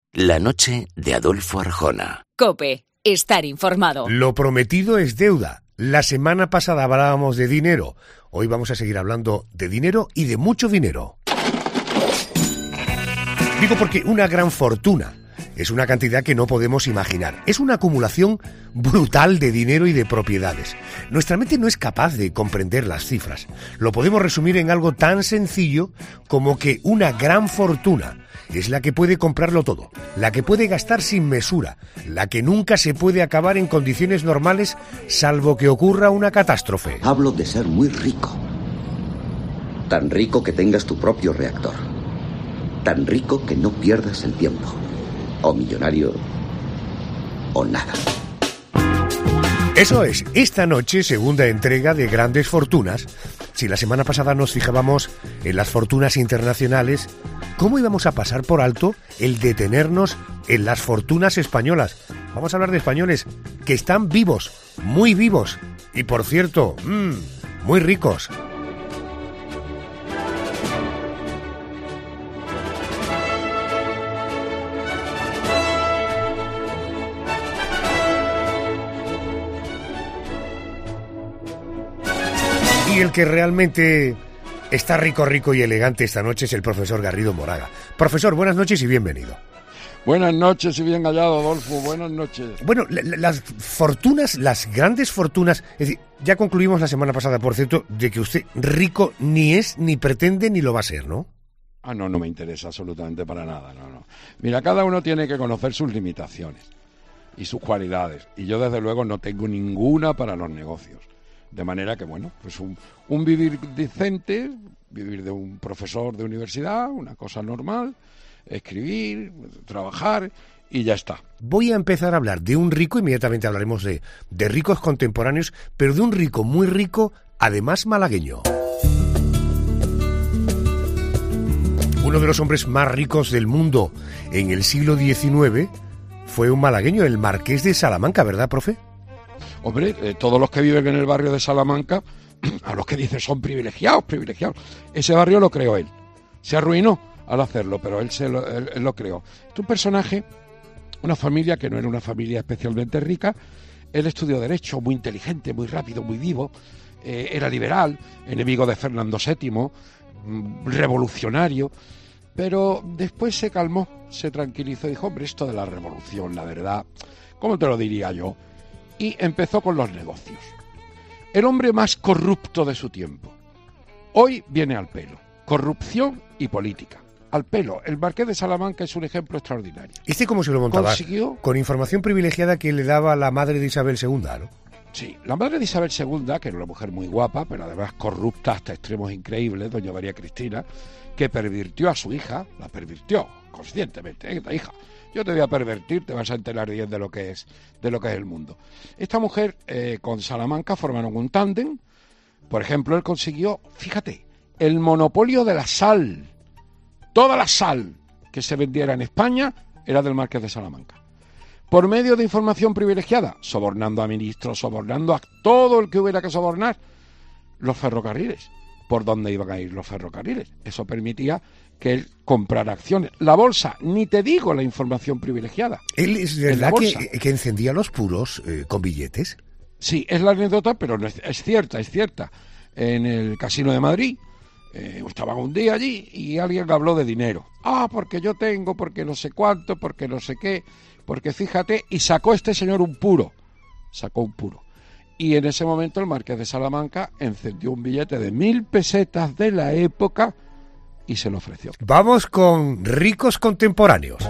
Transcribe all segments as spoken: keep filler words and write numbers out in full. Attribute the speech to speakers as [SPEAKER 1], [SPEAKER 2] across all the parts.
[SPEAKER 1] La noche de Adolfo Arjona.
[SPEAKER 2] COPE. Estar informado.
[SPEAKER 3] Lo prometido es deuda. La semana pasada hablábamos de dinero. Hoy vamos a seguir hablando de dinero y de mucho dinero. Digo porque una gran fortuna es una cantidad que no podemos imaginar. Es una acumulación brutal de dinero y de propiedades. Nuestra mente no es capaz de comprender las cifras. Lo podemos resumir en algo tan sencillo como que una gran fortuna es la que puede comprarlo todo, la que puede gastar sin mesura, la que nunca se puede acabar en condiciones normales salvo que ocurra una catástrofe.
[SPEAKER 4] Hablo de ser muy rico. Tan rico que tengas tu propio reactor. Tan rico que no pierdas el tiempo. O millonario o nada.
[SPEAKER 3] Eso es, esta noche, segunda entrega de Grandes Fortunas. Si la semana pasada nos fijábamos en las fortunas internacionales, ¿cómo íbamos a pasar por alto el detenernos en las fortunas españolas? Vamos a hablar de españoles que están vivos, muy vivos, y por cierto, mmm, muy ricos. Y el que realmente está rico, rico y elegante esta noche es el profesor Garrido Moraga. Profesor, buenas noches y bienvenido.
[SPEAKER 5] Buenas noches y bien hallado, Adolfo. Buenas noches.
[SPEAKER 3] Bueno, la, la, las fortunas, las grandes fortunas... Es decir, ya concluimos la semana pasada, por cierto, de que usted rico ni es, ni pretende, ni lo va a ser, ¿no?
[SPEAKER 5] Ah, no, no me interesa absolutamente para nada, no, no. Mira, cada uno tiene que conocer sus limitaciones y sus cualidades. Y yo, desde luego, no tengo ninguna para los negocios. De manera que, bueno, pues un, un vivir decente, vivir de un profesor de universidad, una cosa normal, escribir, trabajar y ya está.
[SPEAKER 3] Voy a empezar a hablar de un rico, inmediatamente hablaremos de, de ricos contemporáneos, pero de un rico muy rico, además malagueño. Uno de los hombres más ricos del mundo en el siglo diecinueve fue un malagueño, el Marqués de Salamanca, ¿verdad, profe?
[SPEAKER 5] Hombre, eh, todos los que viven en el barrio de Salamanca, a los que dicen son privilegiados, privilegiados, ese barrio lo creó él. Se arruinó al hacerlo, pero él, se lo, él, él lo creó. Es un personaje, una familia que no era una familia especialmente rica. Él estudió Derecho, muy inteligente, muy rápido, muy vivo. Eh, era liberal, enemigo de Fernando séptimo, revolucionario. Pero después se calmó, se tranquilizó y dijo, hombre, esto de la revolución, la verdad, ¿cómo te lo diría yo? Y empezó con los negocios. El hombre más corrupto de su tiempo. Hoy viene al pelo. Corrupción y política. Al pelo. El Marqués de Salamanca es un ejemplo extraordinario.
[SPEAKER 3] ¿Este cómo se lo montaba?
[SPEAKER 5] Consiguió...
[SPEAKER 3] Con información privilegiada que le daba la madre de Isabel segunda, ¿no?
[SPEAKER 5] Sí, la madre de Isabel segunda, que era una mujer muy guapa, pero además corrupta hasta extremos increíbles, doña María Cristina, que pervirtió a su hija, la pervirtió conscientemente, esta hija. Yo te voy a pervertir, te vas a enterar bien de lo que es, de lo que es el mundo. Esta mujer eh, con Salamanca formaron un tándem. Por ejemplo, él consiguió, fíjate, el monopolio de la sal. Toda la sal que se vendiera en España era del Marqués de Salamanca. Por medio de información privilegiada, sobornando a ministros, sobornando a todo el que hubiera que sobornar, los ferrocarriles. ¿Por dónde iban a ir los ferrocarriles? Eso permitía que él comprara acciones. La bolsa, ni te digo la información privilegiada.
[SPEAKER 3] ¿Él es verdad que, que encendía los puros eh, con billetes?
[SPEAKER 5] Sí, es la anécdota, pero no es, es cierta, es cierta. En el Casino de Madrid, eh, estaba un día allí y alguien habló de dinero. Ah, porque yo tengo, porque no sé cuánto, porque no sé qué, porque fíjate, y sacó este señor un puro. Sacó un puro. Y en ese momento el Marqués de Salamanca encendió un billete de mil pesetas de la época y se lo ofreció.
[SPEAKER 3] Vamos con ricos contemporáneos.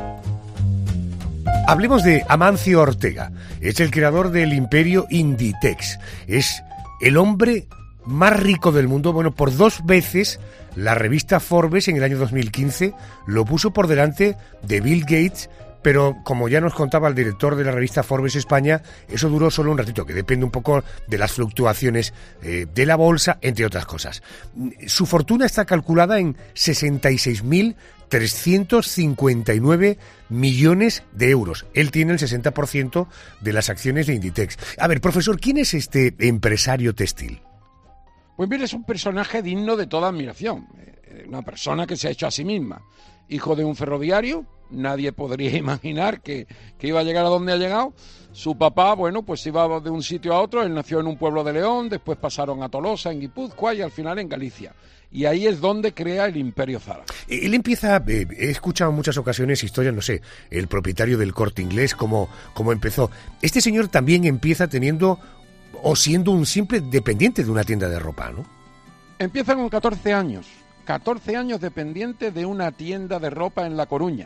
[SPEAKER 3] Hablemos de Amancio Ortega. Es el creador del imperio Inditex. Es el hombre más rico del mundo. Bueno, por dos veces la revista Forbes en el año dos mil quince lo puso por delante de Bill Gates. Pero como ya nos contaba el director de la revista Forbes España, eso duró solo un ratito, que depende un poco de las fluctuaciones eh, de la bolsa, entre otras cosas. Su fortuna está calculada en sesenta y seis mil trescientos cincuenta y nueve millones de euros. Él tiene el sesenta por ciento de las acciones de Inditex. A ver, profesor, ¿quién es este empresario textil?
[SPEAKER 5] Pues mire, es un personaje digno de toda admiración. Una persona que se ha hecho a sí misma. hijo de un ferroviario, nadie podría imaginar que, que iba a llegar a donde ha llegado. Su papá, bueno, pues iba de un sitio a otro, él nació en un pueblo de León, después pasaron a Tolosa, en Guipúzcoa y al final en Galicia. Y ahí es donde crea el Imperio Zara.
[SPEAKER 3] Él empieza, eh, he escuchado en muchas ocasiones historias, no sé, el propietario del Corte Inglés, cómo, cómo empezó. Este señor también empieza teniendo o siendo un simple dependiente de una tienda de ropa, ¿no?
[SPEAKER 5] Empieza con catorce años, catorce años dependiente de una tienda de ropa en La Coruña.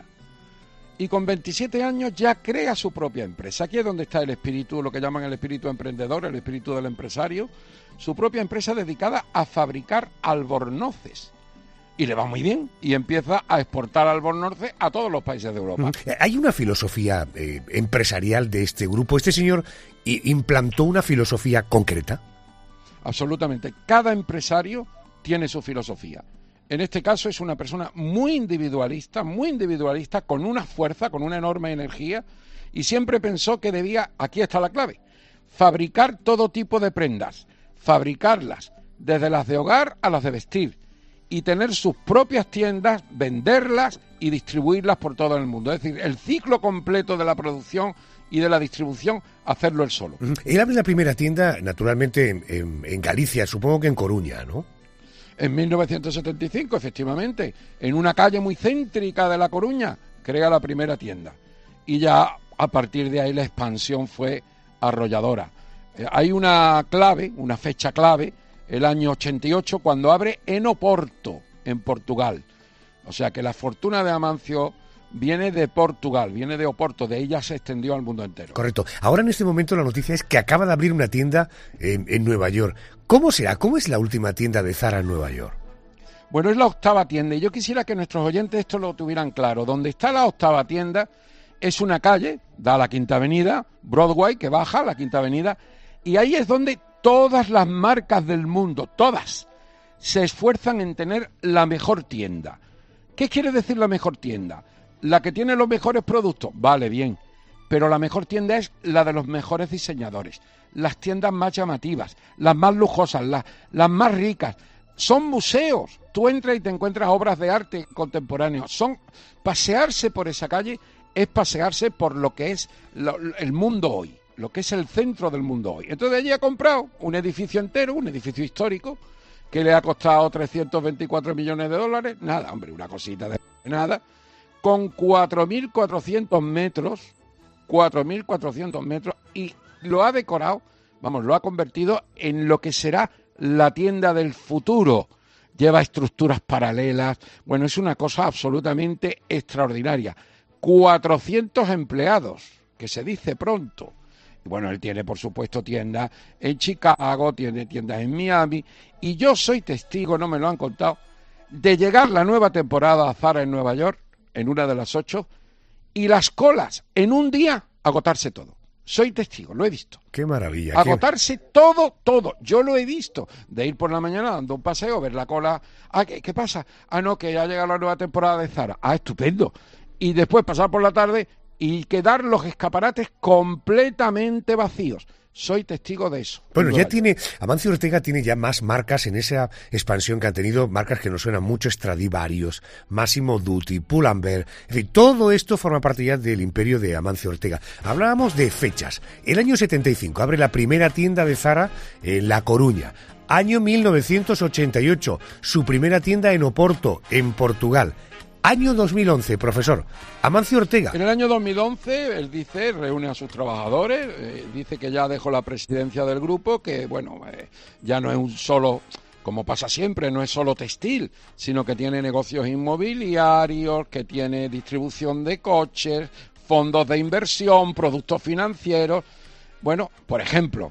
[SPEAKER 5] Y con veintisiete años ya crea su propia empresa. Aquí es donde está el espíritu, lo que llaman el espíritu emprendedor, el espíritu del empresario. Su propia empresa dedicada a fabricar albornoces. Y le va muy bien, y empieza a exportar albornoces a todos los países de Europa.
[SPEAKER 3] Hay una filosofía eh, empresarial de este grupo. ¿Este señor implantó una filosofía concreta?
[SPEAKER 5] Absolutamente. Cada empresario tiene su filosofía. En este caso es una persona muy individualista, muy individualista, con una fuerza, con una enorme energía, y siempre pensó que debía, aquí está la clave, fabricar todo tipo de prendas, fabricarlas, desde las de hogar a las de vestir, y tener sus propias tiendas, venderlas y distribuirlas por todo el mundo. Es decir, el ciclo completo de la producción y de la distribución, hacerlo él solo.
[SPEAKER 3] Él abre la primera tienda, naturalmente, en, en, en Galicia, supongo que en Coruña, ¿no?
[SPEAKER 5] En mil novecientos setenta y cinco, efectivamente, en una calle muy céntrica de La Coruña, crea la primera tienda. Y ya a partir de ahí la expansión fue arrolladora. Eh, hay una clave, una fecha clave, el año ochenta y ocho, cuando abre en Oporto, en Portugal. O sea que la fortuna de Amancio viene de Portugal, viene de Oporto, de ella se extendió al mundo entero.
[SPEAKER 3] Correcto. Ahora en este momento la noticia es que acaba de abrir una tienda en, en Nueva York. ¿Cómo será? ¿Cómo es la última tienda de Zara en Nueva York?
[SPEAKER 5] Bueno, es la octava tienda y yo quisiera que nuestros oyentes esto lo tuvieran claro. Donde está la octava tienda es una calle, da a la Quinta Avenida, Broadway, que baja a la Quinta Avenida, y ahí es donde todas las marcas del mundo, todas, se esfuerzan en tener la mejor tienda. ¿Qué quiere decir la mejor tienda? La que tiene los mejores productos, vale, bien, pero la mejor tienda es la de los mejores diseñadores, las tiendas más llamativas, las más lujosas, las, las más ricas. Son museos, tú entras y te encuentras obras de arte contemporáneo. Son, pasearse por esa calle es pasearse por lo que es lo, el mundo hoy, lo que es el centro del mundo hoy. Entonces allí ha comprado un edificio entero, un edificio histórico, que le ha costado trescientos veinticuatro millones de dólares, nada, hombre, una cosita de nada, con cuatro mil cuatrocientos metros, cuatro mil cuatrocientos metros, y lo ha decorado, vamos, lo ha convertido en lo que será la tienda del futuro. Lleva estructuras paralelas, bueno, es una cosa absolutamente extraordinaria. cuatrocientos empleados, que se dice pronto. Y bueno, él tiene, por supuesto, tiendas en Chicago, tiene tiendas en Miami, y yo soy testigo, no me lo han contado, de llegar la nueva temporada a Zara en Nueva York, en una de las ocho, y las colas en un día agotarse todo. Soy testigo, lo he visto.
[SPEAKER 3] ¡Qué maravilla!
[SPEAKER 5] Agotarse
[SPEAKER 3] qué...
[SPEAKER 5] todo, todo. Yo lo he visto. De ir por la mañana dando un paseo, ver la cola. Ah, ¿qué, qué pasa? Ah, no, que ya llega la nueva temporada de Zara. Ah, estupendo. Y después pasar por la tarde y quedar los escaparates completamente vacíos. Soy testigo de eso.
[SPEAKER 3] Bueno, ya tiene, Amancio Ortega tiene ya más marcas en esa expansión que han tenido, marcas que nos suenan mucho, Stradivarius, Massimo Dutti, Pull&Bear, en fin, todo esto forma parte ya del imperio de Amancio Ortega. Hablábamos de fechas. El año setenta y cinco abre la primera tienda de Zara en La Coruña. Año mil novecientos ochenta y ocho, su primera tienda en Oporto, en Portugal. Año dos mil once, profesor, Amancio Ortega.
[SPEAKER 5] En el año dos mil once, él dice, reúne a sus trabajadores, eh, dice que ya dejó la presidencia del grupo, que bueno, eh, ya no es un solo, como pasa siempre, no es solo textil, sino que tiene negocios inmobiliarios, que tiene distribución de coches, fondos de inversión, productos financieros. Bueno, por ejemplo,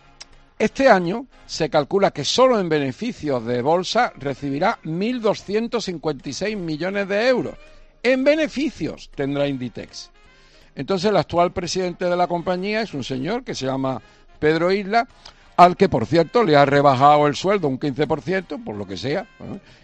[SPEAKER 5] este año se calcula que solo en beneficios de bolsa recibirá mil doscientos cincuenta y seis millones de euros. En beneficios tendrá Inditex. Entonces el actual presidente de la compañía es un señor que se llama Pedro Isla, al que por cierto le ha rebajado el sueldo un quince por ciento, por lo que sea, ¿no?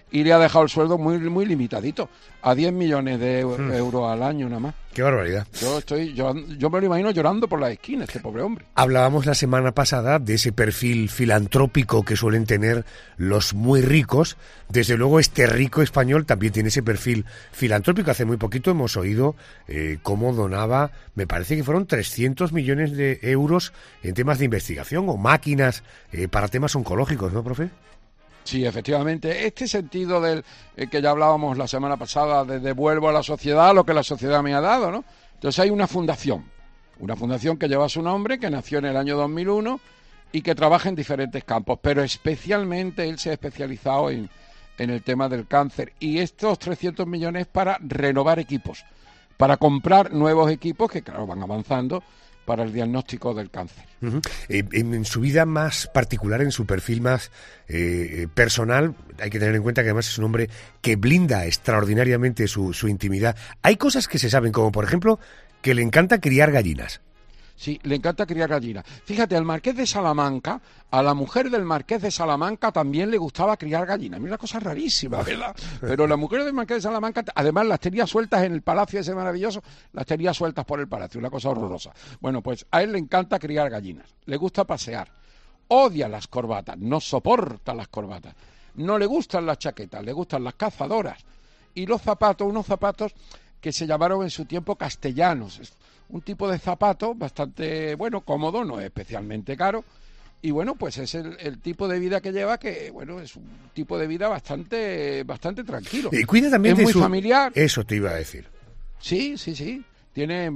[SPEAKER 5] y le ha dejado el sueldo muy muy limitadito, a diez millones de hmm. euros al año nada más.
[SPEAKER 3] Qué barbaridad.
[SPEAKER 5] Yo estoy yo, yo me lo imagino llorando por la esquina, este pobre hombre.
[SPEAKER 3] Hablábamos la semana pasada de ese perfil filantrópico que suelen tener los muy ricos. Desde luego este rico español también tiene ese perfil filantrópico. Hace muy poquito hemos oído eh, cómo donaba, me parece que fueron trescientos millones de euros en temas de investigación o máquinas eh, para temas oncológicos, ¿no, profe?
[SPEAKER 5] Sí, efectivamente. Este sentido del eh, que ya hablábamos la semana pasada, de devuelvo a la sociedad lo que la sociedad me ha dado, ¿no? Entonces hay una fundación, una fundación que lleva su nombre, que nació en el año dos mil uno y que trabaja en diferentes campos, pero especialmente él se ha especializado en, en el tema del cáncer. Y estos trescientos millones para renovar equipos, para comprar nuevos equipos que, claro, van avanzando para el diagnóstico del cáncer.
[SPEAKER 3] Uh-huh. Eh, en, en su vida más particular, en su perfil más eh, personal, hay que tener en cuenta que además es un hombre que blinda extraordinariamente su, su intimidad. Hay cosas que se saben, como por ejemplo, que le encanta criar gallinas.
[SPEAKER 5] Sí, le encanta criar gallinas. Fíjate, al marqués de Salamanca, a la mujer del marqués de Salamanca también le gustaba criar gallinas. A mí una cosa rarísima, ¿verdad? Pero la mujer del marqués de Salamanca, además las tenía sueltas en el palacio ese maravilloso, las tenía sueltas por el palacio, una cosa horrorosa. Bueno, pues a él le encanta criar gallinas, le gusta pasear, odia las corbatas, no soporta las corbatas, no le gustan las chaquetas, le gustan las cazadoras y los zapatos, unos zapatos que se llamaron en su tiempo castellanos. Un tipo de zapato bastante, bueno, cómodo, no es especialmente caro. Y bueno, pues es el, el tipo de vida que lleva, que bueno, es un tipo de vida bastante bastante tranquilo.
[SPEAKER 3] Y cuida también
[SPEAKER 5] es
[SPEAKER 3] de
[SPEAKER 5] muy
[SPEAKER 3] su...
[SPEAKER 5] familiar.
[SPEAKER 3] Eso te iba a decir.
[SPEAKER 5] Sí, sí, sí. Tiene,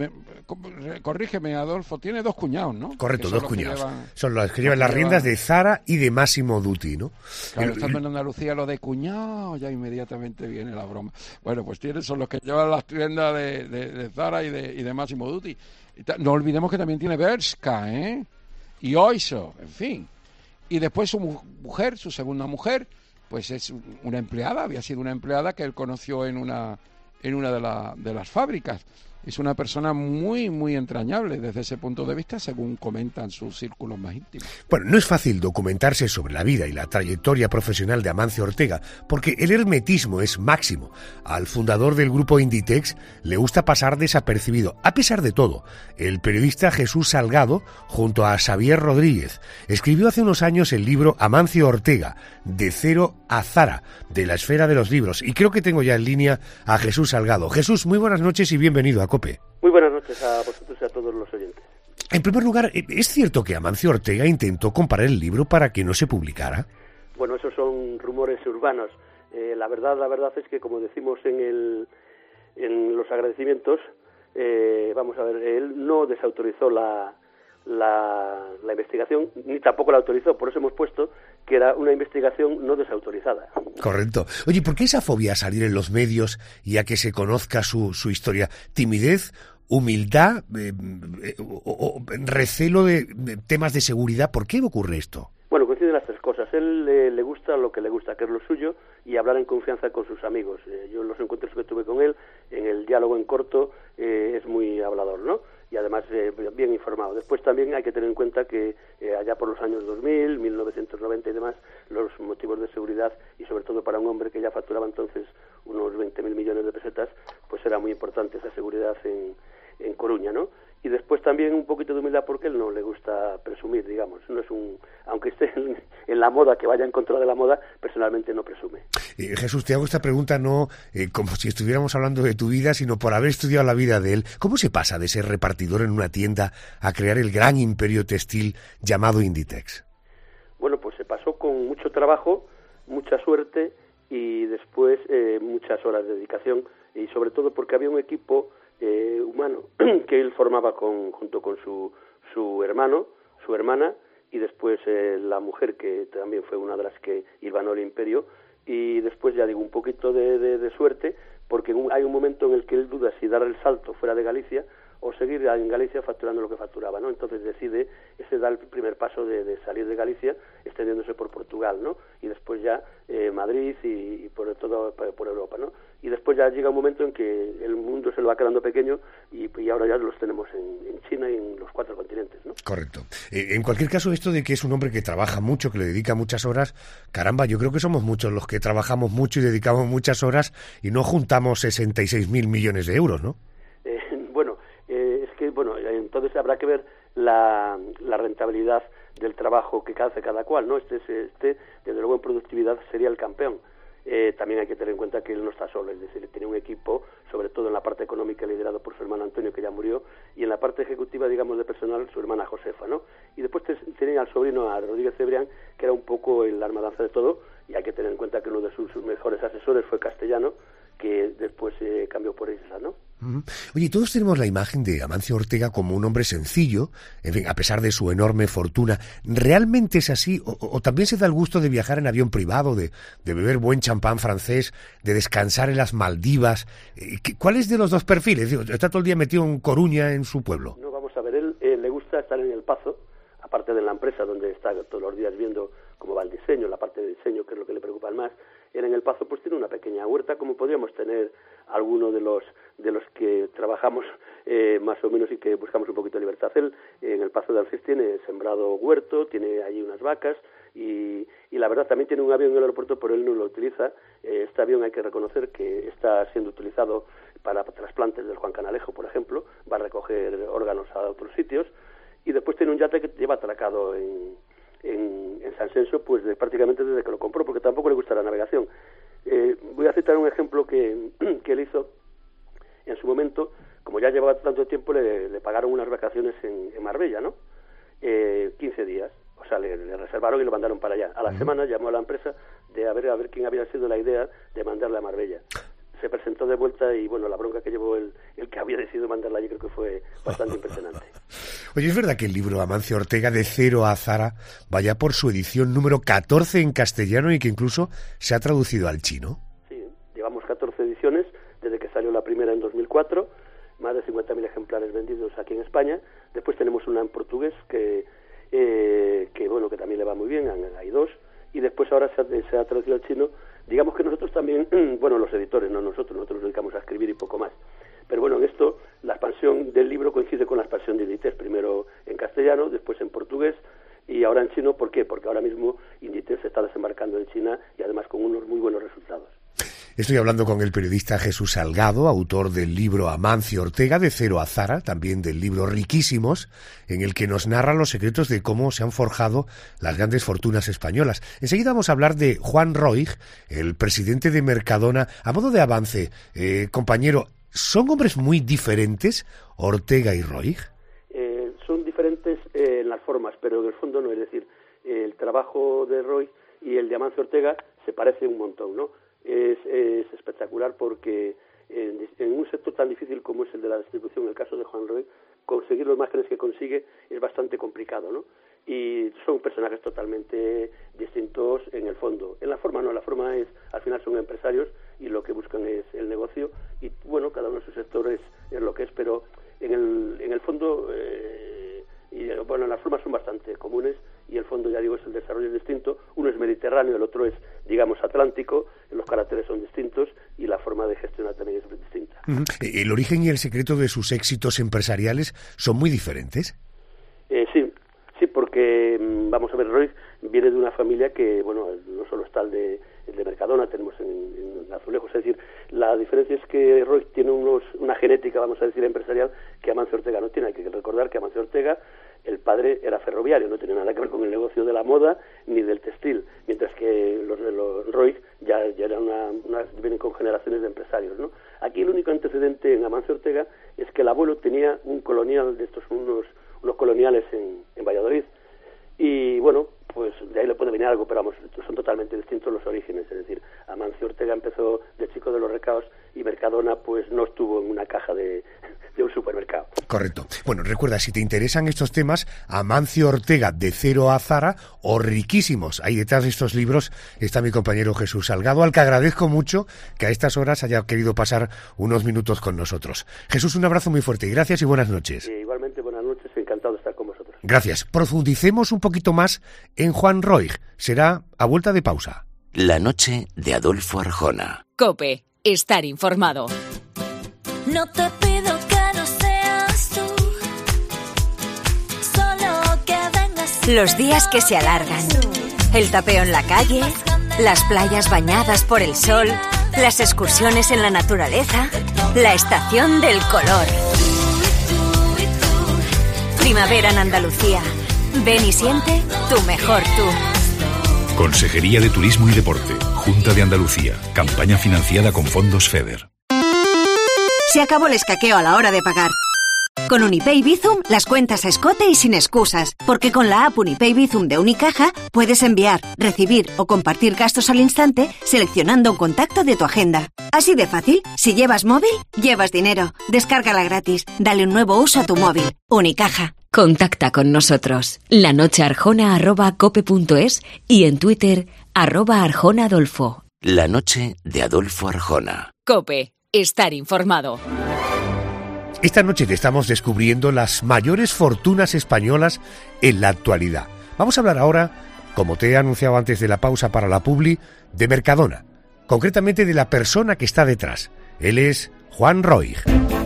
[SPEAKER 5] corrígeme, Adolfo, tiene dos cuñados, ¿no?
[SPEAKER 3] Correcto,
[SPEAKER 5] son
[SPEAKER 3] dos cuñados.
[SPEAKER 5] Llevan,
[SPEAKER 3] son los que llevan las riendas de Zara y de Massimo Dutti, ¿no?
[SPEAKER 5] Claro, estando en Andalucía lo de cuñado, ya inmediatamente viene la broma. Bueno, pues tienen, son los que llevan las tiendas de, de, de Zara y de, y de Massimo Dutti. No olvidemos que también tiene Bershka, ¿eh? Y Oiso, en fin. Y después su mujer, su segunda mujer, pues es una empleada, había sido una empleada que él conoció en una, en una de, la, de las fábricas. Es una persona muy, muy entrañable desde ese punto de vista, según comentan sus círculos más íntimos.
[SPEAKER 3] Bueno, no es fácil documentarse sobre la vida y la trayectoria profesional de Amancio Ortega, porque el hermetismo es máximo. Al fundador del grupo Inditex le gusta pasar desapercibido. A pesar de todo, el periodista Jesús Salgado, junto a Xavier Rodríguez, escribió hace unos años el libro Amancio Ortega, de cero a Zara, de la esfera de los libros. Y creo que tengo ya en línea a Jesús Salgado. Jesús, muy buenas noches y bienvenido a COPE.
[SPEAKER 6] Muy buenas noches a vosotros y a todos los oyentes.
[SPEAKER 3] En primer lugar, ¿es cierto que Amancio Ortega intentó comprar el libro para que no se publicara?
[SPEAKER 6] Bueno, esos son rumores urbanos. Eh, la verdad, la verdad es que, como decimos en el, en los agradecimientos, eh, vamos a ver, él no desautorizó la, la, la investigación, ni tampoco la autorizó. Por eso hemos puesto que era una investigación no desautorizada.
[SPEAKER 3] Correcto. Oye, ¿por qué esa fobia a salir en los medios y a que se conozca su, su historia? ¿Timidez? ¿Humildad? Eh, eh, o, o recelo de, de temas de seguridad? ¿Por qué ocurre esto?
[SPEAKER 6] Bueno, coinciden las tres cosas. Él eh, le gusta lo que le gusta, que es lo suyo, y hablar en confianza con sus amigos. Eh, yo en los encuentros que tuve con él, en el diálogo en corto, eh, es muy hablador, ¿no? Y además eh, bien informado. Después también hay que tener en cuenta que eh, allá por los años dos mil, mil novecientos noventa y demás, los motivos de seguridad, y sobre todo para un hombre que ya facturaba entonces unos veinte mil millones de pesetas, pues era muy importante esa seguridad en, en Coruña, ¿no? Y después también un poquito de humildad, porque él no le gusta presumir, digamos. No es un, aunque esté en, en la moda, que vaya en contra de la moda, personalmente no presume.
[SPEAKER 3] Eh, Jesús, te hago esta pregunta no eh, como si estuviéramos hablando de tu vida, sino por haber estudiado la vida de él. ¿Cómo se pasa de ser repartidor en una tienda a crear el gran imperio textil llamado Inditex?
[SPEAKER 6] Bueno, pues se pasó con mucho trabajo, mucha suerte y después eh, muchas horas de dedicación, y sobre todo porque había un equipo Eh, humano que él formaba con, junto con su, su hermano, su hermana, y después eh, la mujer, que también fue una de las que hilvanó el imperio, y después, ya digo, un poquito de, de, de suerte, porque hay un momento en el que él duda si dar el salto fuera de Galicia o seguir en Galicia facturando lo que facturaba, ¿no? Entonces decide, ese da el primer paso de, de salir de Galicia, extendiéndose por Portugal, ¿no? Y después ya eh, Madrid y, y por todo por Europa, ¿no? y después ya llega un momento en que el mundo se lo va quedando pequeño y, y ahora ya los tenemos en, en China y en los cuatro continentes, ¿no?
[SPEAKER 3] Correcto. Eh, en cualquier caso, esto de que es un hombre que trabaja mucho, que le dedica muchas horas, caramba, yo creo que somos muchos los que trabajamos mucho y dedicamos muchas horas y no juntamos sesenta y seis mil millones de euros, ¿no?
[SPEAKER 6] Eh, bueno, eh, es que, bueno, entonces habrá que ver la, la rentabilidad del trabajo que hace cada cual, ¿no? Este, este, desde luego en productividad sería el campeón. Eh, también hay que tener en cuenta que él no está solo, es decir, tiene un equipo, sobre todo en la parte económica, liderado por su hermano Antonio, que ya murió, y en la parte ejecutiva, digamos, de personal, su hermana Josefa, ¿no? Y después tienen al sobrino, a Rodríguez Cebrián, que era un poco el arma danza de todo, y hay que tener en cuenta que uno de sus, sus mejores asesores fue Castellano, que después se eh, cambió por Isla, ¿no?
[SPEAKER 3] Oye, todos tenemos la imagen de Amancio Ortega como un hombre sencillo, en fin, a pesar de su enorme fortuna. ¿Realmente es así? ¿O, o también se da el gusto de viajar en avión privado, de, de beber buen champán francés, de descansar en las Maldivas? ¿Cuál es de los dos perfiles? ¿Está todo el día metido en Coruña, en su pueblo?
[SPEAKER 6] No, vamos a ver, él eh, le gusta estar en El Pazo, aparte de la empresa donde está todos los días viendo cómo va el diseño, la parte de diseño, que es lo que le preocupa más. Él en El Pazo pues tiene una pequeña huerta, como podríamos tener alguno de los de los que trabajamos eh, más o menos y que buscamos un poquito de libertad. Él en El Pazo de Alcés tiene sembrado huerto, tiene allí unas vacas y, y la verdad también tiene un avión en el aeropuerto, pero él no lo utiliza. Eh, este avión hay que reconocer que está siendo utilizado para trasplantes del Juan Canalejo, por ejemplo, va a recoger órganos a otros sitios, y después tiene un yate que lleva atracado en En, en San Senso, pues de, prácticamente desde que lo compró, porque tampoco le gusta la navegación. Eh, voy a citar un ejemplo que, que él hizo en su momento. Como ya llevaba tanto tiempo, le, le pagaron unas vacaciones en, en Marbella, ¿no? Eh, quince días, o sea, le, le reservaron y lo mandaron para allá. A la uh-huh. semana llamó a la empresa de a ver, a ver quién había sido la idea de mandarla a Marbella. Se presentó de vuelta y, bueno, la bronca que llevó el, el que había decidido mandarla allí creo que fue bastante impresionante.
[SPEAKER 3] Oye, ¿es verdad que el libro Amancio Ortega, de Cero a Zara, vaya por su edición número catorce en castellano y que incluso se ha traducido al chino?
[SPEAKER 6] Sí, llevamos catorce ediciones desde que salió la primera en dos mil cuatro, más de cincuenta mil ejemplares vendidos aquí en España. Después tenemos una en portugués que, eh, que bueno, que también le va muy bien, hay dos. Y después ahora se ha, se ha traducido al chino. Digamos que nosotros también, bueno, los editores, no nosotros, nosotros nos dedicamos a escribir y poco más. Pero bueno, en esto la expansión del libro coincide con la expansión de Inditex, primero en castellano, después en portugués y ahora en chino. ¿Por qué? Porque ahora mismo Inditex se está desembarcando en China y además con unos muy buenos resultados.
[SPEAKER 3] Estoy hablando con el periodista Jesús Salgado, autor del libro Amancio Ortega, de Cero a Zara, también del libro Riquísimos, en el que nos narra los secretos de cómo se han forjado las grandes fortunas españolas. Enseguida vamos a hablar de Juan Roig, el presidente de Mercadona. A modo de avance, eh, compañero, ¿son hombres muy diferentes, Ortega y Roig?
[SPEAKER 6] Eh, son diferentes eh, en las formas, pero en el fondo no. Es decir, eh, el trabajo de Roig y el de Amancio Ortega se parece un montón, ¿no? Es, es espectacular porque en, en un sector tan difícil como es el de la distribución, en el caso de Juan Roig, conseguir los márgenes que consigue es bastante complicado, ¿no? Y son personajes totalmente distintos en el fondo. En la forma no, la forma es, al final son empresarios y lo que buscan es el negocio y bueno, cada uno de sus sectores es lo que es, pero en el, en el fondo, eh, y bueno, las formas son bastante comunes y el fondo, ya digo, es el desarrollo es distinto. Uno es mediterráneo, el otro es, digamos, atlántico, los caracteres son distintos y la forma de gestionar también es distinta.
[SPEAKER 3] Uh-huh. ¿El origen y el secreto de sus éxitos empresariales son muy diferentes?
[SPEAKER 6] Eh, sí, sí, porque, vamos a ver, Roig viene de una familia que, bueno, no solo está el de, el de Mercadona, tenemos en, en Azulejos, es decir, la diferencia es que Roig tiene unos, una genética, vamos a decir, empresarial que Amancio Ortega no tiene. Hay que recordar que Amancio Ortega, el padre era ferroviario, no tenía nada que ver con el negocio de la moda ni del textil, mientras que los de los Roig ya, ya eran una, una, vienen con generaciones de empresarios, ¿no? Aquí el único antecedente en Amancio Ortega es que el abuelo tenía un colonial de estos, unos, unos coloniales en, en Valladolid, y bueno, pues de ahí le puede venir algo, pero vamos, son totalmente distintos los orígenes. Es decir, Amancio Ortega empezó de chico de los recados y Mercadona pues no estuvo en una caja de, de un supermercado.
[SPEAKER 3] Correcto. Bueno, recuerda, si te interesan estos temas, Amancio Ortega, de Cero a Zara, o Riquísimos. Ahí detrás de estos libros está mi compañero Jesús Salgado, al que agradezco mucho que a estas horas haya querido pasar unos minutos con nosotros. Jesús, un abrazo muy fuerte y gracias y buenas noches.
[SPEAKER 6] Sí, igualmente, buenas noches, encantado de estar con vosotros.
[SPEAKER 3] Gracias. Profundicemos un poquito más en Juan Roig. Será a vuelta de pausa.
[SPEAKER 1] La noche de Adolfo Arjona.
[SPEAKER 2] COPE. estar informado.
[SPEAKER 7] No te pido que no seas tú, solo que vengas.
[SPEAKER 8] Los días que se alargan, el tapeo en la calle, las playas bañadas por el sol, las excursiones en la naturaleza, la estación del color. Primavera en Andalucía. Ven y siente tu mejor tú.
[SPEAKER 9] Consejería de Turismo y Deporte, Junta de Andalucía. Campaña financiada con fondos FEDER.
[SPEAKER 8] Se acabó el escaqueo a la hora de pagar. Con Unipay Bizum, las cuentas a escote y sin excusas, porque con la app Unipay Bizum de Unicaja puedes enviar, recibir o compartir gastos al instante seleccionando un contacto de tu agenda. Así de fácil, si llevas móvil, llevas dinero. Descárgala gratis, dale un nuevo uso a tu móvil. Unicaja.
[SPEAKER 2] Contacta con nosotros. lanochearjona arroba cope punto es y en Twitter arroba Arjona Adolfo.
[SPEAKER 1] La noche de Adolfo Arjona.
[SPEAKER 2] Cope, estar informado.
[SPEAKER 3] Esta noche te estamos descubriendo las mayores fortunas españolas en la actualidad. Vamos a hablar ahora, como te he anunciado antes de la pausa para la publi, de Mercadona. Concretamente de la persona que está detrás. Él es Juan Roig.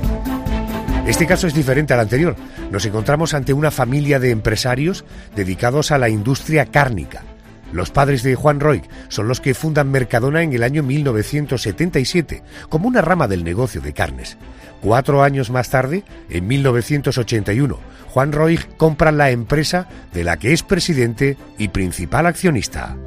[SPEAKER 3] Este caso es diferente al anterior. Nos encontramos ante una familia de empresarios dedicados a la industria cárnica. Los padres de Juan Roig son los que fundan Mercadona en el año mil novecientos setenta y siete, como una rama del negocio de carnes. Cuatro años más tarde, en mil novecientos ochenta y uno, Juan Roig compra la empresa de la que es presidente y principal accionista.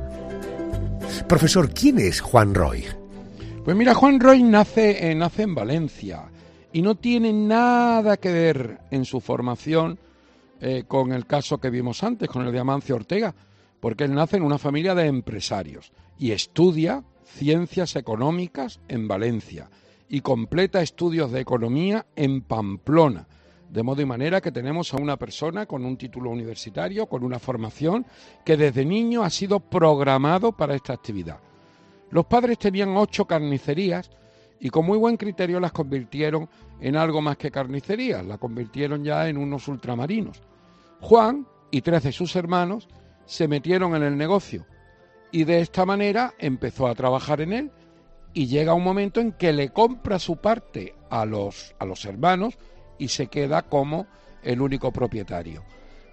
[SPEAKER 3] Profesor, ¿quién es Juan Roig?
[SPEAKER 5] Pues mira, Juan Roig nace, eh, nace en Valencia y no tiene nada que ver en su formación eh, con el caso que vimos antes, con el de Amancio Ortega, porque él nace en una familia de empresarios y estudia ciencias económicas en Valencia y completa estudios de economía en Pamplona, de modo y manera que tenemos a una persona con un título universitario, con una formación que desde niño ha sido programado para esta actividad. Los padres tenían ocho carnicerías y con muy buen criterio las convirtieron en algo más que carnicerías, la convirtieron ya en unos ultramarinos. Juan y tres de sus hermanos se metieron en el negocio y de esta manera empezó a trabajar en él y llega un momento en que le compra su parte a los, a los hermanos y se queda como el único propietario.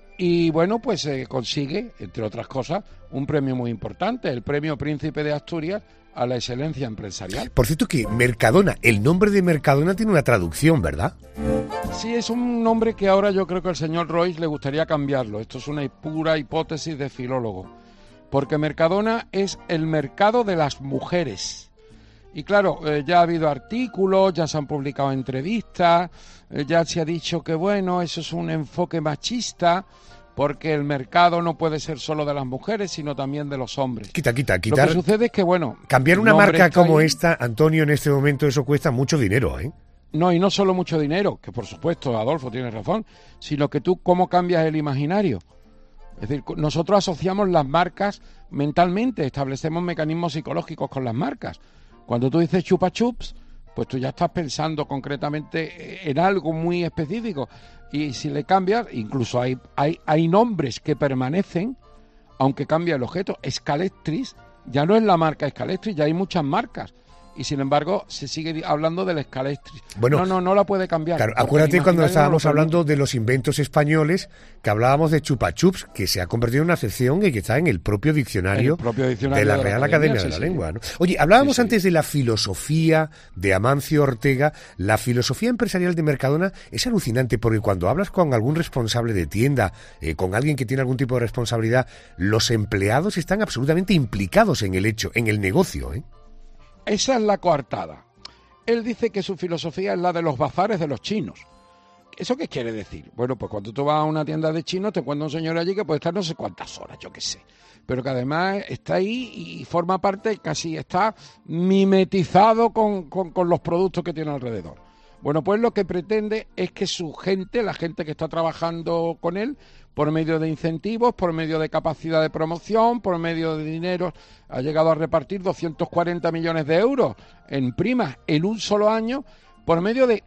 [SPEAKER 5] Y bueno, pues eh, consigue, entre otras cosas, un premio muy importante, el Premio Príncipe de Asturias a la excelencia empresarial.
[SPEAKER 3] Por cierto que Mercadona, el nombre de Mercadona tiene una traducción, ¿verdad?
[SPEAKER 5] Sí, es un nombre que ahora yo creo que al señor Roig le gustaría cambiarlo. Esto es una pura hipótesis de filólogo. Porque Mercadona es el mercado de las mujeres. Y claro, eh, ya ha habido artículos, ya se han publicado entrevistas, eh, ya se ha dicho que bueno, eso es un enfoque machista, porque el mercado no puede ser solo de las mujeres, sino también de los hombres.
[SPEAKER 3] Quita, quita, quitar.
[SPEAKER 5] Lo que sucede es que, bueno...
[SPEAKER 3] Cambiar una marca como ahí. esta, Antonio, en este momento eso cuesta mucho dinero, ¿eh?
[SPEAKER 5] No, y no solo mucho dinero, que por supuesto, Adolfo, tienes razón, sino que tú, ¿cómo cambias el imaginario? Es decir, nosotros asociamos las marcas mentalmente, establecemos mecanismos psicológicos con las marcas. Cuando tú dices chupa chups, pues tú ya estás pensando concretamente en algo muy específico. Y si le cambias, incluso hay, hay, hay nombres que permanecen, aunque cambia el objeto. Scalextric ya no es la marca Scalextric, ya hay muchas marcas. Y sin embargo, se sigue hablando del Scalextric. Bueno, no, no, no la puede cambiar.
[SPEAKER 3] Claro, acuérdate cuando estábamos no hablando de los inventos españoles, que hablábamos de chupa chups, que se ha convertido en una acepción y que está en el propio diccionario, el propio diccionario de la Real de la Academia, Academia sí, de la sí, Lengua, ¿no? Oye, hablábamos sí, sí. antes de la filosofía de Amancio Ortega. La filosofía empresarial de Mercadona es alucinante, porque cuando hablas con algún responsable de tienda, eh, con alguien que tiene algún tipo de responsabilidad, los empleados están absolutamente implicados en el hecho, en el negocio, ¿eh?
[SPEAKER 5] Esa es la coartada. Él dice que su filosofía es la de los bazares de los chinos. ¿Eso qué quiere decir? Bueno, pues cuando tú vas a una tienda de chinos te encuentras un señor allí que puede estar no sé cuántas horas, yo qué sé. Pero que además está ahí y forma parte, casi está mimetizado con, con, con los productos que tiene alrededor. Bueno, pues lo que pretende es que su gente, la gente que está trabajando con él, por medio de incentivos, por medio de capacidad de promoción, por medio de dinero, ha llegado a repartir doscientos cuarenta millones de euros en primas en un solo año, por medio de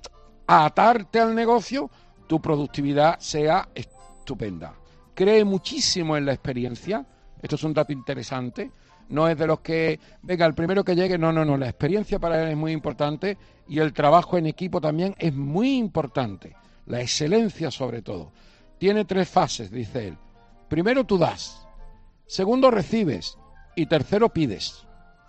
[SPEAKER 5] atarte al negocio, tu productividad sea estupenda. Cree muchísimo en la experiencia, esto es un dato interesante, no es de los que, venga, el primero que llegue, no, no, no, la experiencia para él es muy importante y el trabajo en equipo también es muy importante, la excelencia sobre todo. Tiene tres fases, dice él. Primero tú das, segundo recibes y tercero pides.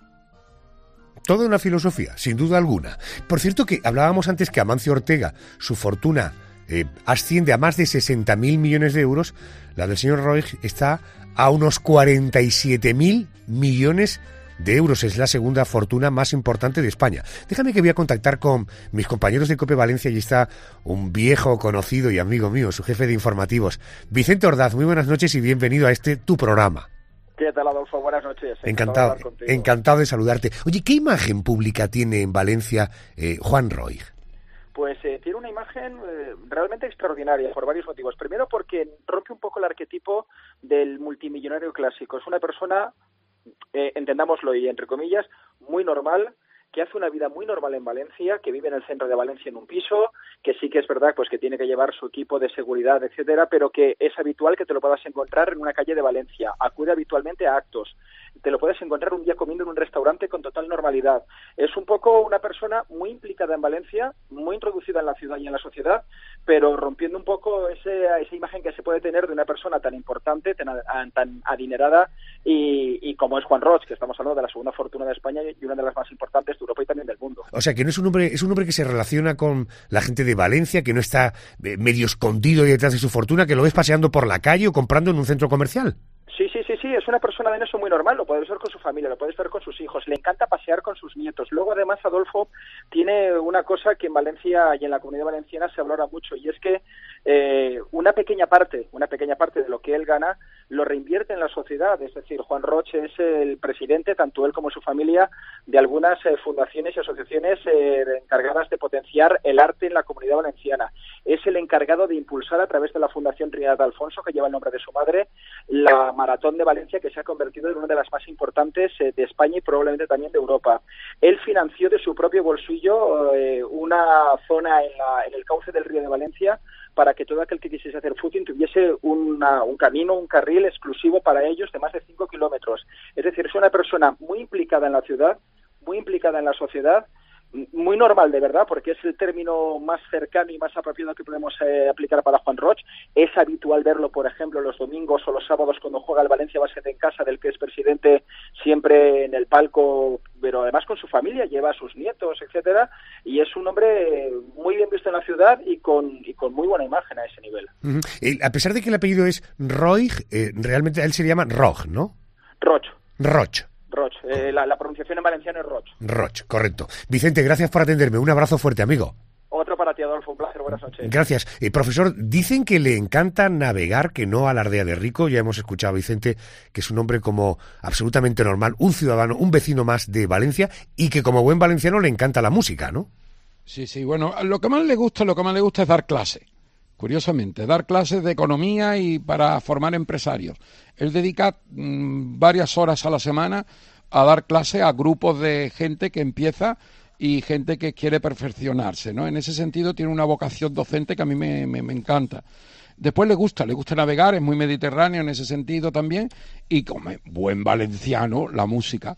[SPEAKER 3] Toda una filosofía, sin duda alguna. Por cierto que hablábamos antes que Amancio Ortega, su fortuna eh, asciende a más de sesenta mil millones de euros, la del señor Roig está a unos cuarenta y siete mil millones de euros. Es la segunda fortuna más importante de España. Déjame que voy a contactar con mis compañeros de COPE Valencia y está un viejo conocido y amigo mío, su jefe de informativos, Vicente Ordaz. Muy buenas noches y bienvenido a este tu programa.
[SPEAKER 10] ¿Qué tal, Adolfo? Buenas noches.
[SPEAKER 3] Encantado, encantado, de, encantado de saludarte. Oye, ¿qué imagen pública tiene en Valencia eh, Juan Roig?
[SPEAKER 10] Pues eh, tiene una imagen eh, realmente extraordinaria por varios motivos. Primero porque rompe un poco el arquetipo del multimillonario clásico. Es una persona, eh, entendámoslo y entre comillas, muy normal, que hace una vida muy normal en Valencia, que vive en el centro de Valencia en un piso, que sí que es verdad pues que tiene que llevar su equipo de seguridad, etcétera, pero que es habitual que te lo puedas encontrar en una calle de Valencia. Acude habitualmente a actos. Te lo puedes encontrar un día comiendo en un restaurante con total normalidad. Es un poco una persona muy implicada en Valencia, muy introducida en la ciudad y en la sociedad, pero rompiendo un poco ese, esa imagen que se puede tener de una persona tan importante, tan, tan adinerada y, y como es Juan Roig, que estamos hablando de la segunda fortuna de España y una de las más importantes de Europa y también del mundo.
[SPEAKER 3] O sea, que no es un hombre, es un hombre que se relaciona con la gente de Valencia, que no está eh, medio escondido detrás de su fortuna, que lo ves paseando por la calle o comprando en un centro comercial.
[SPEAKER 10] Sí, sí, sí, sí, es una persona de eso muy normal, lo puedes ver con su familia, lo puedes ver con sus hijos, le encanta pasear con sus nietos. Luego, además, Adolfo tiene una cosa que en Valencia y en la Comunidad Valenciana se valora mucho, y es que eh, una pequeña parte, una pequeña parte de lo que él gana, lo reinvierte en la sociedad. Es decir, Juan Roig es el presidente, tanto él como su familia, de algunas eh, fundaciones y asociaciones eh, encargadas de potenciar el arte en la Comunidad Valenciana. Es el encargado de impulsar, a través de la Fundación Trinidad Alfonso, que lleva el nombre de su madre, la Maratón de Valencia, que se ha convertido en una de las más importantes eh, de España y probablemente también de Europa. Él financió de su propio bolsillo eh, una zona en, la, en el cauce del río de Valencia para que todo aquel que quisiese hacer footing tuviese una, un camino, un carril exclusivo para ellos de más de cinco kilómetros. Es decir, es una persona muy implicada en la ciudad, muy implicada en la sociedad, muy normal de verdad, porque es el término más cercano y más apropiado que podemos eh, aplicar para Juan Roig. Es habitual verlo, por ejemplo, los domingos o los sábados cuando juega el Valencia Basket en casa, del que es presidente, siempre en el palco, pero además con su familia, lleva a sus nietos, etcétera, y es un hombre muy bien visto en la ciudad y con y con muy buena imagen a ese nivel.
[SPEAKER 3] Uh-huh. Eh, a pesar de que el apellido es Roig, eh, realmente él se llama Roig, ¿no?
[SPEAKER 10] Roig.
[SPEAKER 3] Roig.
[SPEAKER 10] Roig, eh, la, la pronunciación en valenciano es Roig.
[SPEAKER 3] Roig, correcto. Vicente, gracias por atenderme. Un abrazo fuerte, amigo.
[SPEAKER 10] Otro para ti, Adolfo. Un placer. Buenas noches.
[SPEAKER 3] Gracias. Eh, profesor, dicen que le encanta navegar, que no alardea de rico. Ya hemos escuchado a Vicente, que es un hombre como absolutamente normal, un ciudadano, un vecino más de Valencia, y que como buen valenciano le encanta la música, ¿no?
[SPEAKER 5] Sí, sí. Bueno, lo que más le gusta, lo que más le gusta es dar clase. Curiosamente, dar clases de economía y para formar empresarios. Él dedica mmm, varias horas a la semana a dar clases a grupos de gente que empieza y gente que quiere perfeccionarse, ¿no? En ese sentido tiene una vocación docente que a mí me, me, me encanta. Después le gusta, le gusta navegar, es muy mediterráneo en ese sentido también, y como buen valenciano, la música.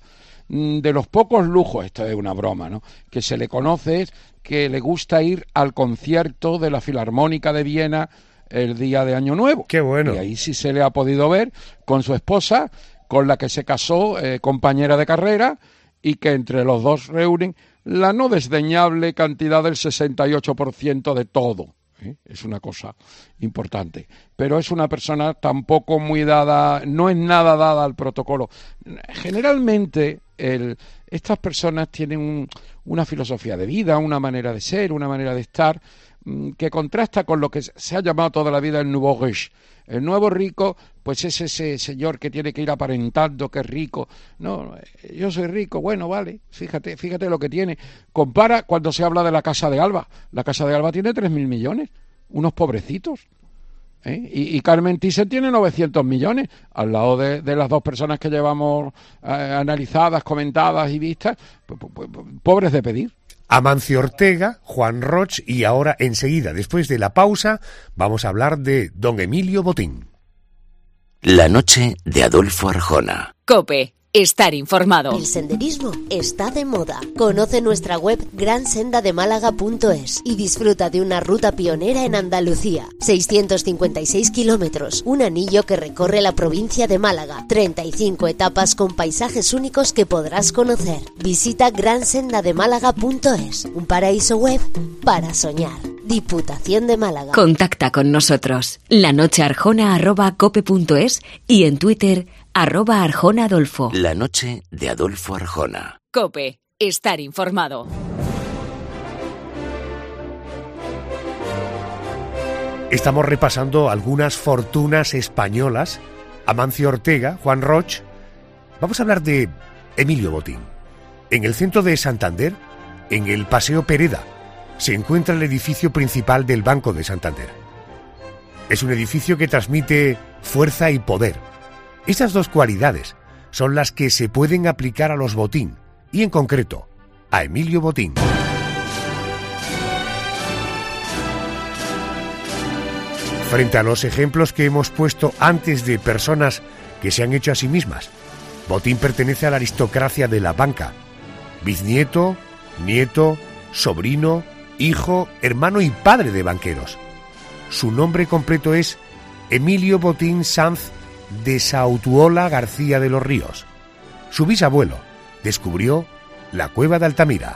[SPEAKER 5] De los pocos lujos, esto es una broma, ¿no?, que se le conoce es que le gusta ir al concierto de la Filarmónica de Viena el día de Año Nuevo.
[SPEAKER 3] ¡Qué bueno!
[SPEAKER 5] Y ahí sí se le ha podido ver con su esposa, con la que se casó, eh, compañera de carrera, y que entre los dos reúnen la no desdeñable cantidad del sesenta y ocho por ciento de todo. ¿eh? Es una cosa importante. Pero es una persona tampoco muy dada, no es nada dada al protocolo. Generalmente el, estas personas tienen un, una filosofía de vida, una manera de ser, una manera de estar, que contrasta con lo que se ha llamado toda la vida el nouveau riche. El nuevo rico, pues es ese señor que tiene que ir aparentando que es rico. No, yo soy rico, bueno, vale, fíjate, fíjate lo que tiene. Compara cuando se habla de la Casa de Alba. La Casa de Alba tiene tres mil millones, unos pobrecitos. ¿Eh? Y, y Carmen Thyssen tiene novecientos millones, al lado de, de las dos personas que llevamos eh, analizadas, comentadas y vistas, pues, pues, pues, pobres de pedir.
[SPEAKER 3] Amancio Ortega, Juan Roig, y ahora enseguida, después de la pausa, vamos a hablar de don Emilio Botín.
[SPEAKER 1] La noche de Adolfo Arjona.
[SPEAKER 2] COPE, estar informado.
[SPEAKER 11] El senderismo está de moda. Conoce nuestra web gran senda de málaga punto es y disfruta de una ruta pionera en Andalucía. seiscientos cincuenta y seis kilómetros, un anillo que recorre la provincia de Málaga. treinta y cinco etapas con paisajes únicos que podrás conocer. Visita gran senda de málaga punto es, un paraíso web para soñar. Diputación de Málaga.
[SPEAKER 2] Contacta con nosotros. lanochearjona arroba cope punto es y en Twitter arroba Arjona Adolfo.
[SPEAKER 1] La noche de Adolfo Arjona.
[SPEAKER 2] Cope, estar informado.
[SPEAKER 3] Estamos repasando algunas fortunas españolas. Amancio Ortega, Juan Roch. Vamos a hablar de Emilio Botín. En el centro de Santander, en el Paseo Pereda, se encuentra el edificio principal del Banco de Santander. Es un edificio que transmite fuerza y poder. Estas dos cualidades son las que se pueden aplicar a los Botín, y en concreto, a Emilio Botín. Frente a los ejemplos que hemos puesto antes de personas que se han hecho a sí mismas, Botín pertenece a la aristocracia de la banca. Bisnieto, nieto, sobrino, hijo, hermano y padre de banqueros. Su nombre completo es Emilio Botín Sanz de Sautuola García de los Ríos. Su bisabuelo descubrió la cueva de Altamira.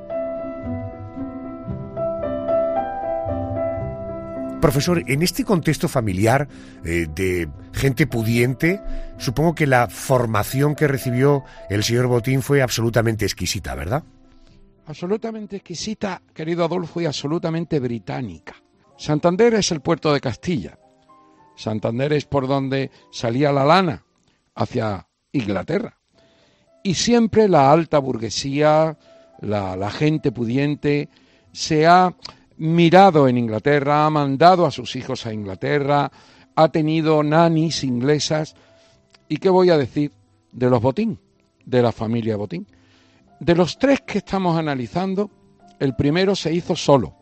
[SPEAKER 3] Profesor, en este contexto familiar eh, de gente pudiente, supongo que la formación que recibió el señor Botín fue absolutamente exquisita, ¿verdad?
[SPEAKER 5] Absolutamente exquisita, querido Adolfo, y absolutamente británica. Santander es el puerto de Castilla. Santander es por donde salía la lana hacia Inglaterra. Y siempre la alta burguesía, la, la gente pudiente, se ha mirado en Inglaterra, ha mandado a sus hijos a Inglaterra, ha tenido nanis inglesas. ¿Y qué voy a decir de los Botín, de la familia Botín? De los tres que estamos analizando, el primero se hizo solo,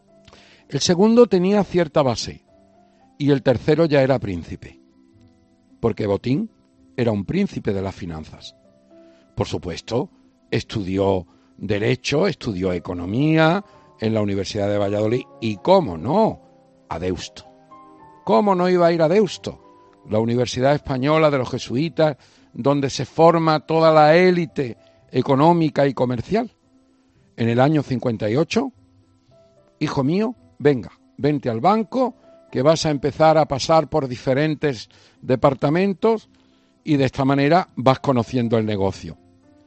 [SPEAKER 5] el segundo tenía cierta base y el tercero ya era príncipe, porque Botín era un príncipe de las finanzas. Por supuesto, estudió Derecho, estudió Economía en la Universidad de Valladolid y, ¿cómo no?, a Deusto. ¿Cómo no iba a ir a Deusto? La Universidad Española de los Jesuitas, donde se forma toda la élite económica y comercial. En el año cincuenta y ocho, hijo mío, venga, vente al banco, que vas a empezar a pasar por diferentes departamentos y de esta manera vas conociendo el negocio.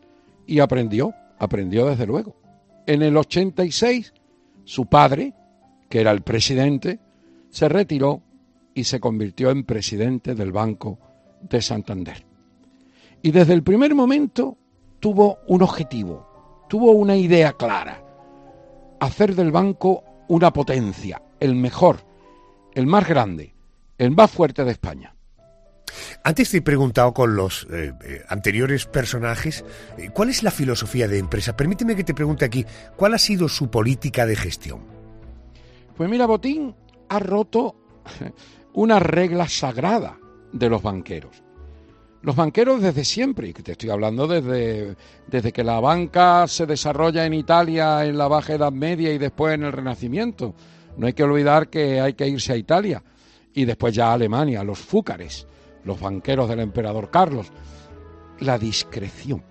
[SPEAKER 5] Y aprendió, aprendió desde luego. En el ochenta y seis, su padre, que era el presidente, se retiró y se convirtió en presidente del Banco de Santander. Y desde el primer momento tuvo un objetivo, tuvo una idea clara: hacer del banco una potencia, el mejor, el más grande, el más fuerte de España.
[SPEAKER 3] Antes te he preguntado con los eh, eh, anteriores personajes, eh, ¿cuál es la filosofía de empresa? Permíteme que te pregunte aquí, ¿cuál ha sido su política de gestión?
[SPEAKER 5] Pues mira, Botín ha roto una regla sagrada de los banqueros. Los banqueros desde siempre, y que te estoy hablando desde, desde que la banca se desarrolla en Italia en la Baja Edad Media y después en el Renacimiento. No hay que olvidar que hay que irse a Italia y después ya a Alemania, los fúcares, los banqueros del emperador Carlos. La discreción.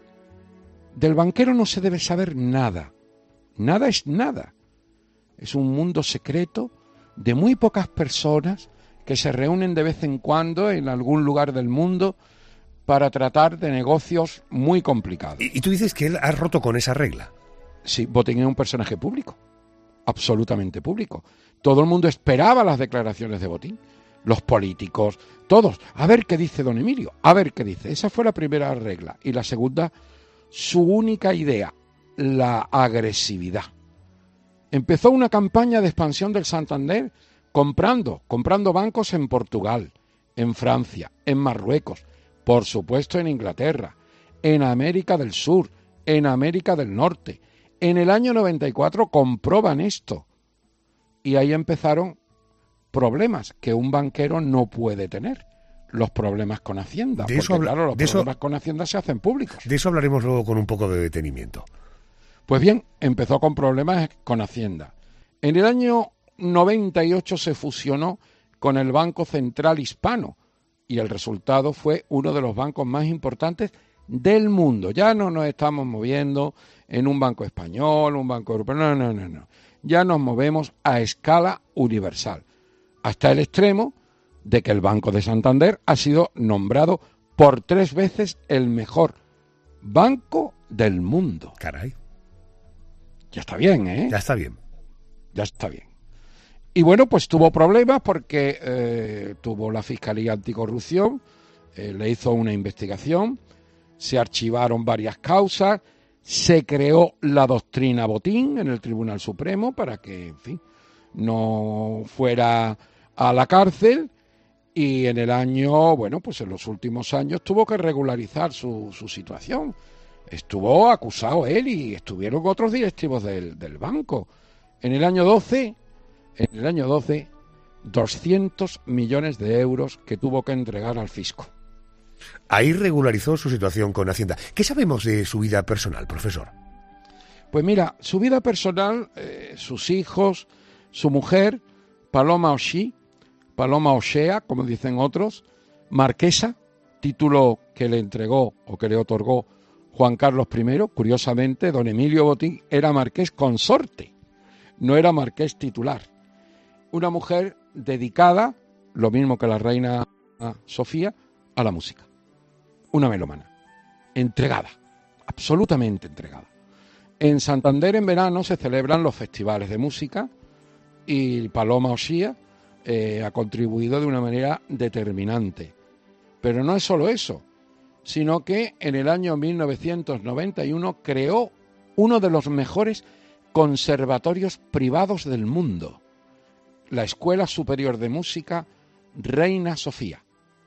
[SPEAKER 5] Del banquero no se debe saber nada. Nada es nada. Es un mundo secreto de muy pocas personas que se reúnen de vez en cuando en algún lugar del mundo para tratar de negocios muy complicados.
[SPEAKER 3] ¿Y, y tú dices que él ha roto con esa regla?
[SPEAKER 5] Sí, Botín es un personaje público, absolutamente público. Todo el mundo esperaba las declaraciones de Botín, los políticos, todos. A ver qué dice don Emilio, a ver qué dice. Esa fue la primera regla. Y la segunda, su única idea, la agresividad. Empezó una campaña de expansión del Santander comprando, comprando bancos en Portugal, en Francia, en Marruecos, por supuesto en Inglaterra, en América del Sur, en América del Norte. En el año noventa y cuatro compró Banesto y ahí empezaron problemas que un banquero no puede tener, los problemas con Hacienda.
[SPEAKER 3] De
[SPEAKER 5] porque,
[SPEAKER 3] eso habla,
[SPEAKER 5] claro, los
[SPEAKER 3] de
[SPEAKER 5] problemas
[SPEAKER 3] eso,
[SPEAKER 5] con Hacienda se hacen públicos.
[SPEAKER 3] De eso hablaremos luego con un poco de detenimiento.
[SPEAKER 5] Pues bien, empezó con problemas con Hacienda. En el año noventa y ocho se fusionó con el Banco Central Hispano y el resultado fue uno de los bancos más importantes del mundo. Ya no nos estamos moviendo en un banco español, un banco europeo, no, no, no, no. Ya nos movemos a escala universal, hasta el extremo de que el Banco de Santander ha sido nombrado por tres veces el mejor banco del mundo.
[SPEAKER 3] Caray.
[SPEAKER 5] Ya está bien, ¿eh?
[SPEAKER 3] Ya está bien.
[SPEAKER 5] Ya está bien. Y bueno, pues tuvo problemas porque eh, tuvo la Fiscalía Anticorrupción, eh, le hizo una investigación, se archivaron varias causas, se creó la doctrina Botín en el Tribunal Supremo para que, en fin, no fuera a la cárcel, y en el año, bueno, pues en los últimos años tuvo que regularizar su, su situación. Estuvo acusado él y estuvieron otros directivos del, del banco. En el año doce, en el año doce, doscientos millones de euros que tuvo que entregar al fisco.
[SPEAKER 3] Ahí regularizó su situación con Hacienda. ¿Qué sabemos de su vida personal, profesor?
[SPEAKER 5] Pues mira, su vida personal, eh, sus hijos, su mujer, Paloma Oshí, Paloma Oshea, como dicen otros, marquesa, título que le entregó o que le otorgó Juan Carlos primero. Curiosamente, don Emilio Botín era marqués consorte, no era marqués titular. Una mujer dedicada, lo mismo que la reina Sofía, a la música. Una melómana, entregada, absolutamente entregada. En Santander en verano se celebran los festivales de música y Paloma Oshía eh, ha contribuido de una manera determinante. Pero no es solo eso, sino que en el año mil novecientos noventa y uno creó uno de los mejores conservatorios privados del mundo, la Escuela Superior de Música Reina Sofía,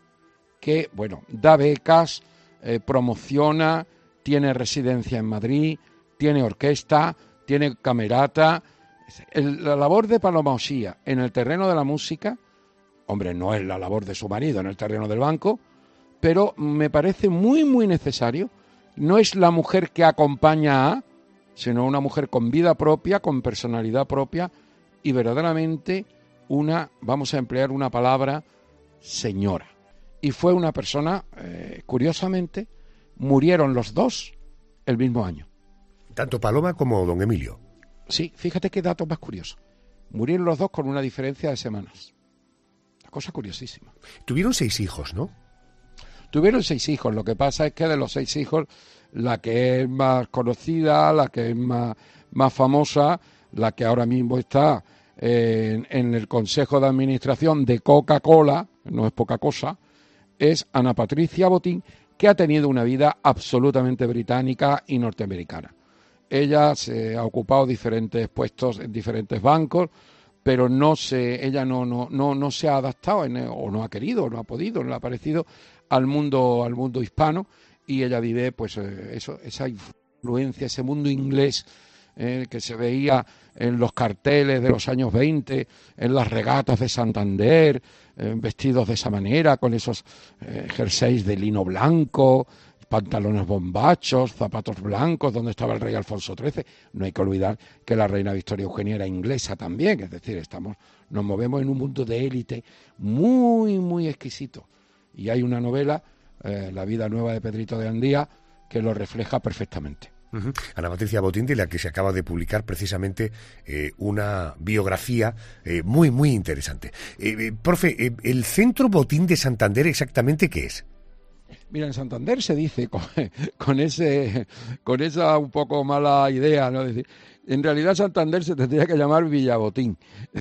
[SPEAKER 5] que, bueno, da becas, eh, promociona, tiene residencia en Madrid, tiene orquesta, tiene camerata. El, la labor de Paloma Oshía en el terreno de la música, hombre, no es la labor de su marido en el terreno del banco, pero me parece muy, muy necesario. No es la mujer que acompaña a, sino una mujer con vida propia, con personalidad propia y verdaderamente una, vamos a emplear una palabra, señora. Y fue una persona, eh, curiosamente, murieron los dos el mismo año.
[SPEAKER 3] Tanto Paloma como don Emilio.
[SPEAKER 5] Sí, fíjate qué dato más curioso. Murieron los dos con una diferencia de semanas. Una cosa curiosísima.
[SPEAKER 3] Tuvieron seis hijos, ¿no?
[SPEAKER 5] Tuvieron seis hijos. Lo que pasa es que de los seis hijos, la que es más conocida, la que es más, más famosa, la que ahora mismo está en, en el Consejo de Administración de Coca-Cola, no es poca cosa, es Ana Patricia Botín, que ha tenido una vida absolutamente británica y norteamericana. Ella se ha ocupado diferentes puestos en diferentes bancos, pero no se, ella no, no, no, no se ha adaptado en, o no ha querido, no ha podido, no le ha parecido al mundo, al mundo hispano, y ella vive pues eso, esa influencia, ese mundo inglés eh, que se veía en los carteles de los años veinte, en las regatas de Santander, eh, vestidos de esa manera, con esos eh, jerseys de lino blanco, pantalones bombachos, zapatos blancos, donde estaba el rey Alfonso trece. No hay que olvidar que la reina Victoria Eugenia era inglesa también, es decir, estamos, nos movemos en un mundo de élite muy, muy exquisito. Y hay una novela, eh, La vida nueva de Pedrito de Andía, que lo refleja perfectamente.
[SPEAKER 3] Uh-huh. Ana Patricia Botín, de la que se acaba de publicar precisamente eh, una biografía eh, muy, muy interesante. Eh, eh, profe, eh, ¿el Centro Botín de Santander exactamente qué es?
[SPEAKER 5] Mira, en Santander se dice con, con ese con esa un poco mala idea, ¿no? Decir, en realidad Santander se tendría que llamar Villabotín.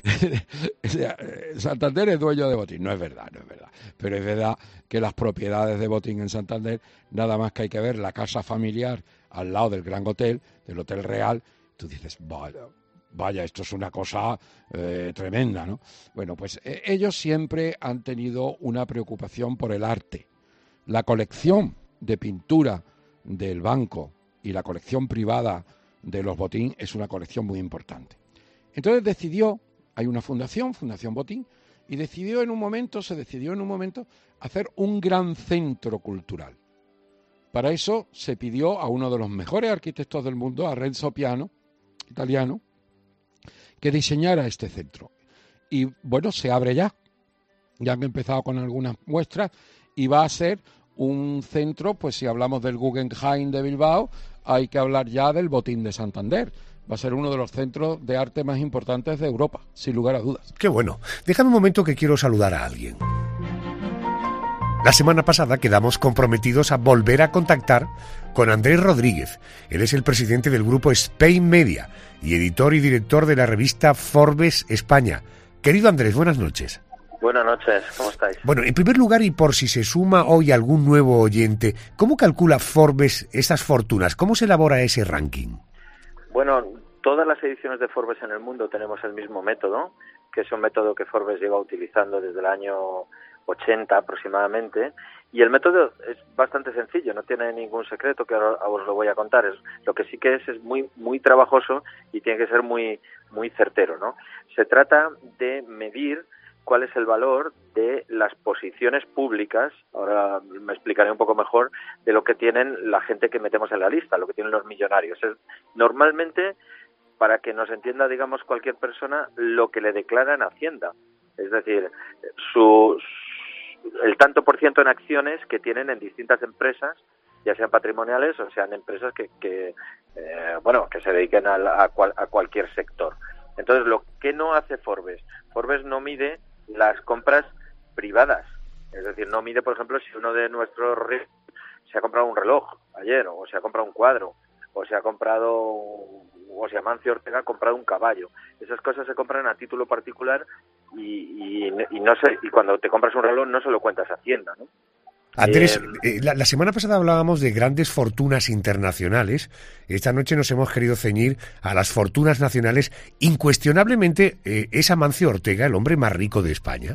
[SPEAKER 5] O sea, Santander es dueño de Botín. No es verdad, no es verdad. Pero es verdad que las propiedades de Botín en Santander, nada más que hay que ver la casa familiar al lado del Gran Hotel, del Hotel Real, tú dices, vaya, vaya, esto es una cosa eh, tremenda, ¿no? Bueno, pues eh, ellos siempre han tenido una preocupación por el arte. La colección de pintura del banco y la colección privada de los Botín es una colección muy importante. Entonces decidió hay una fundación, Fundación Botín, y decidió en un momento, se decidió en un momento hacer un gran centro cultural. Para eso se pidió a uno de los mejores arquitectos del mundo, a Renzo Piano, italiano, que diseñara este centro. Y bueno, se abre ya. Ya han empezado con algunas muestras y va a ser un centro, pues si hablamos del Guggenheim de Bilbao, hay que hablar ya del Botín de Santander. Va a ser uno de los centros de arte más importantes de Europa, sin lugar a dudas.
[SPEAKER 3] Qué bueno. Déjame un momento que quiero saludar a alguien. La semana pasada quedamos comprometidos a volver a contactar con Andrés Rodríguez. Él es el presidente del grupo Spain Media y editor y director de la revista Forbes España. Querido Andrés, buenas noches.
[SPEAKER 12] Buenas noches, ¿cómo estáis?
[SPEAKER 3] Bueno, en primer lugar, y por si se suma hoy algún nuevo oyente, ¿cómo calcula Forbes estas fortunas? ¿Cómo se elabora ese ranking?
[SPEAKER 12] Bueno, todas las ediciones de Forbes en el mundo tenemos el mismo método, que es un método que Forbes lleva utilizando desde el año ochenta aproximadamente, y el método es bastante sencillo, no tiene ningún secreto que ahora os lo voy a contar. Es, lo que sí que es es muy muy trabajoso y tiene que ser muy muy certero, ¿no? Se trata de medir cuál es el valor de las posiciones públicas, ahora me explicaré un poco mejor, de lo que tienen la gente que metemos en la lista, lo que tienen los millonarios. Es, normalmente, para que nos entienda, digamos, cualquier persona, lo que le declara en Hacienda. Es decir, su, el tanto por ciento en acciones que tienen en distintas empresas, ya sean patrimoniales o sean empresas que, que eh, bueno, que se dediquen a, a, cual, a cualquier sector. Entonces, lo que no hace Forbes, Forbes no mide las compras privadas, es decir, no mide, por ejemplo, si uno de nuestros ricos se ha comprado un reloj ayer, o se ha comprado un cuadro, o se ha comprado, o si Amancio Ortega ha comprado un caballo. Esas cosas se compran a título particular y, y, y no sé, y cuando te compras un reloj no se lo cuentas a Hacienda, ¿no?
[SPEAKER 3] Andrés,
[SPEAKER 12] eh,
[SPEAKER 3] eh, la, la semana pasada hablábamos de grandes fortunas internacionales. Esta noche nos hemos querido ceñir a las fortunas nacionales. Incuestionablemente, eh, ¿es Amancio Ortega el hombre más rico de España?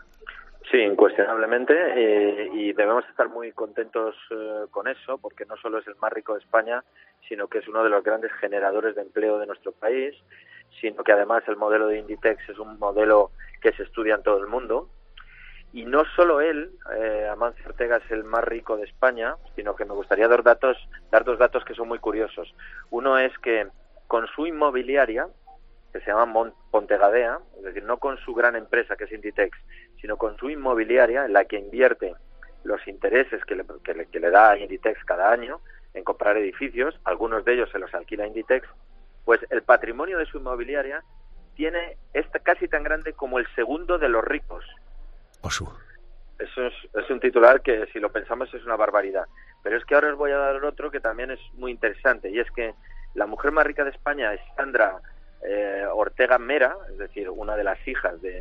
[SPEAKER 12] Sí, incuestionablemente, eh, y debemos estar muy contentos eh, con eso, porque no solo es el más rico de España, sino que es uno de los grandes generadores de empleo de nuestro país, sino que además el modelo de Inditex es un modelo que se estudia en todo el mundo. Y no solo él, eh, Amancio Ortega es el más rico de España, sino que me gustaría dar datos, dar dos datos que son muy curiosos. Uno es que con su inmobiliaria, que se llama Mont Pontegadea, es decir, no con su gran empresa que es Inditex, sino con su inmobiliaria en la que invierte los intereses que le, que le, que le da a Inditex cada año en comprar edificios, algunos de ellos se los alquila Inditex, pues el patrimonio de su inmobiliaria tiene es casi tan grande como el segundo de los ricos.
[SPEAKER 3] Osu.
[SPEAKER 12] Eso es, es un titular que, si lo pensamos, es una barbaridad. Pero es que ahora os voy a dar otro que también es muy interesante, y es que la mujer más rica de España es Sandra eh, Ortega Mera, es decir, una de las hijas de,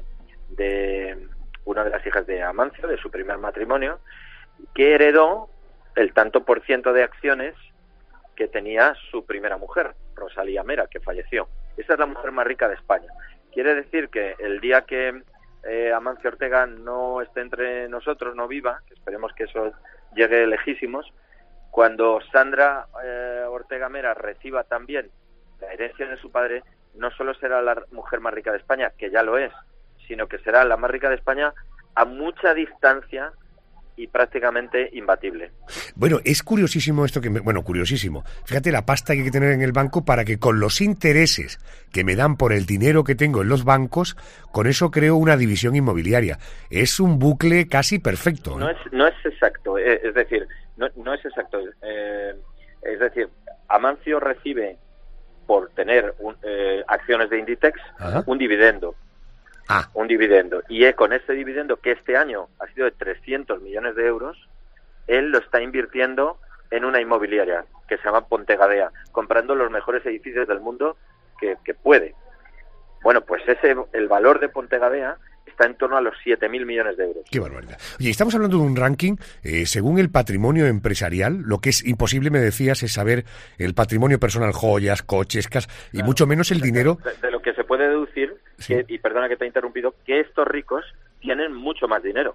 [SPEAKER 12] de una de las hijas de Amancio, de su primer matrimonio, que heredó el tanto por ciento de acciones que tenía su primera mujer, Rosalía Mera, que falleció. Esa es la mujer más rica de España. Quiere decir que el día que Eh, Amancio Ortega no esté entre nosotros, no viva, que esperemos que eso llegue lejísimos, cuando Sandra eh, Ortega Mera reciba también la herencia de su padre, no solo será la mujer más rica de España, que ya lo es, sino que será la más rica de España a mucha distancia y prácticamente imbatible.
[SPEAKER 3] Bueno, es curiosísimo esto que me... Bueno, curiosísimo. Fíjate la pasta que hay que tener en el banco para que con los intereses que me dan por el dinero que tengo en los bancos, con eso creo una división inmobiliaria. Es un bucle casi perfecto, ¿eh?
[SPEAKER 12] No es, no es exacto, es, es decir, no, no es exacto. Eh, es decir, Amancio recibe, por tener un, eh, acciones de Inditex, Ajá. un dividendo.
[SPEAKER 3] Ah.
[SPEAKER 12] Un dividendo. Y con este dividendo, que este año ha sido de trescientos millones de euros, él lo está invirtiendo en una inmobiliaria que se llama Pontegadea, comprando los mejores edificios del mundo que, que puede. Bueno, pues ese el valor de Pontegadea está en torno a los siete mil millones de euros.
[SPEAKER 3] Qué barbaridad. Oye, estamos hablando de un ranking, eh, según el patrimonio empresarial, lo que es imposible, me decías, es saber el patrimonio personal, joyas, coches, casas, y claro, mucho menos el dinero.
[SPEAKER 12] De, de lo que se puede deducir, sí. que, y perdona que te he interrumpido, que estos ricos tienen mucho más dinero.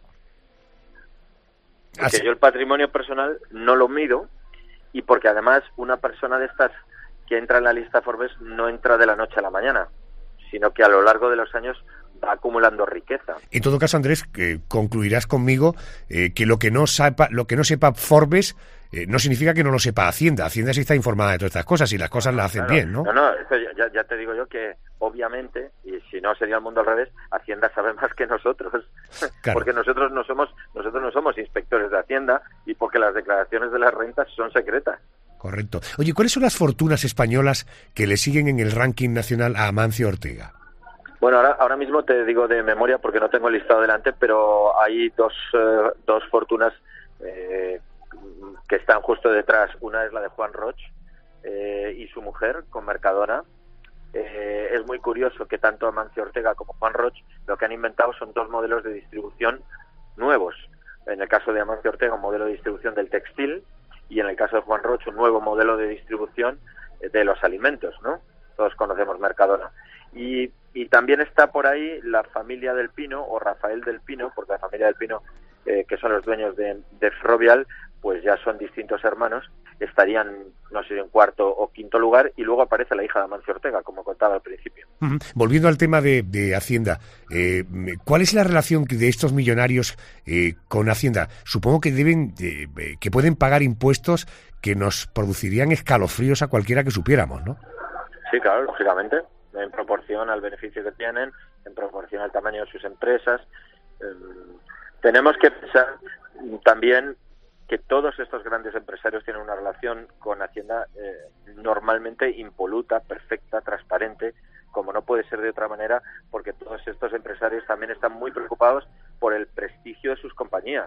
[SPEAKER 12] Porque Así. yo el patrimonio personal no lo mido, y porque además una persona de estas que entra en la lista Forbes no entra de la noche a la mañana, sino que a lo largo de los años va acumulando riqueza.
[SPEAKER 3] En todo caso, Andrés, eh, concluirás conmigo eh, que lo que no sepa, lo que no sepa Forbes eh, no significa que no lo sepa Hacienda. Hacienda sí está informada de todas estas cosas y las cosas las hacen
[SPEAKER 12] Claro.
[SPEAKER 3] bien, ¿no?
[SPEAKER 12] No, no, esto ya, ya te digo yo que obviamente, y si no sería el mundo al revés, Hacienda sabe más que nosotros,
[SPEAKER 3] Claro.
[SPEAKER 12] porque nosotros no somos nosotros no somos inspectores de Hacienda y porque las declaraciones de las rentas son secretas.
[SPEAKER 3] Correcto. Oye, ¿cuáles son las fortunas españolas que le siguen en el ranking nacional a Amancio Ortega?
[SPEAKER 12] Bueno, ahora, ahora mismo te digo de memoria porque no tengo el listado delante, pero hay dos, eh, dos fortunas eh, que están justo detrás. Una es la de Juan Roch eh, y su mujer, con Mercadona. Eh, es muy curioso que tanto Amancio Ortega como Juan Roch lo que han inventado son dos modelos de distribución nuevos. En el caso de Amancio Ortega, un modelo de distribución del textil, y en el caso de Juan Roch, un nuevo modelo de distribución de los alimentos, ¿no? Todos conocemos Mercadona. Y, y también está por ahí la familia del Pino, o Rafael del Pino, porque la familia del Pino, eh, que son los dueños de, de Ferrovial, pues ya son distintos hermanos, estarían, no sé, en cuarto o quinto lugar, y luego aparece la hija de Amancio Ortega, como contaba al principio.
[SPEAKER 3] Uh-huh. Volviendo al tema de, de Hacienda, eh, ¿cuál es la relación de estos millonarios eh, con Hacienda? Supongo que deben, eh, que pueden pagar impuestos que nos producirían escalofríos a cualquiera que supiéramos, ¿no?
[SPEAKER 12] Sí, claro, lógicamente, en proporción al beneficio que tienen, en proporción al tamaño de sus empresas. Eh, tenemos que pensar también que todos estos grandes empresarios tienen una relación con Hacienda eh, normalmente impoluta, perfecta, transparente, como no puede ser de otra manera, porque todos estos empresarios también están muy preocupados por el prestigio de sus compañías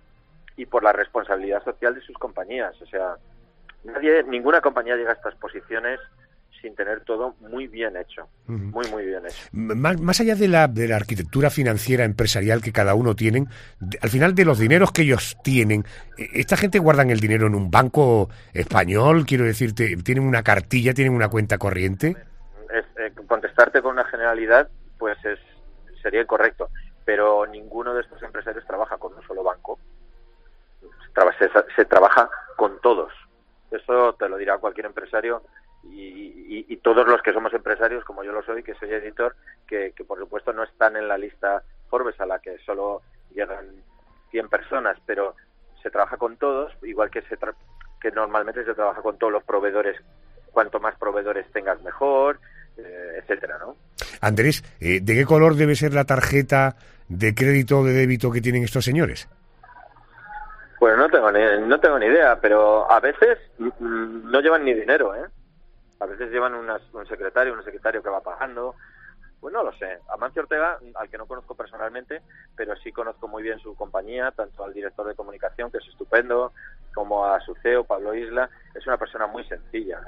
[SPEAKER 12] y por la responsabilidad social de sus compañías. O sea, nadie, ninguna compañía llega a estas posiciones sin tener todo muy bien hecho, uh-huh. muy, muy bien hecho.
[SPEAKER 3] Más, más allá de la, de la arquitectura financiera empresarial que cada uno tienen, de, al final de los dineros que ellos tienen, ¿esta gente guardan el dinero en un banco español? Quiero decirte, ¿tienen una cartilla, tienen una cuenta corriente?
[SPEAKER 12] Es, eh, contestarte con una generalidad, pues es sería incorrecto, pero ninguno de estos empresarios trabaja con un solo banco, se, se, se trabaja con todos. Eso te lo dirá cualquier empresario. Y, y, y todos los que somos empresarios, como yo lo soy, que soy editor, que, que por supuesto no están en la lista Forbes a la que solo llegan cien personas, pero se trabaja con todos, igual que se tra- que normalmente se trabaja con todos los proveedores. Cuanto más proveedores tengas, mejor, eh, etcétera, ¿no?
[SPEAKER 3] Andrés, eh, ¿de qué color debe ser la tarjeta de crédito o de débito que tienen estos señores?
[SPEAKER 12] Pues no tengo ni, no tengo ni idea, pero a veces mm, no llevan ni dinero, ¿eh? A veces llevan unas, un secretario, un secretario que va pagando. Pues no lo sé. Amancio Ortega, al que no conozco personalmente, pero sí conozco muy bien su compañía, tanto al director de comunicación, que es estupendo, como a su C E O, Pablo Isla. Es una persona muy sencilla.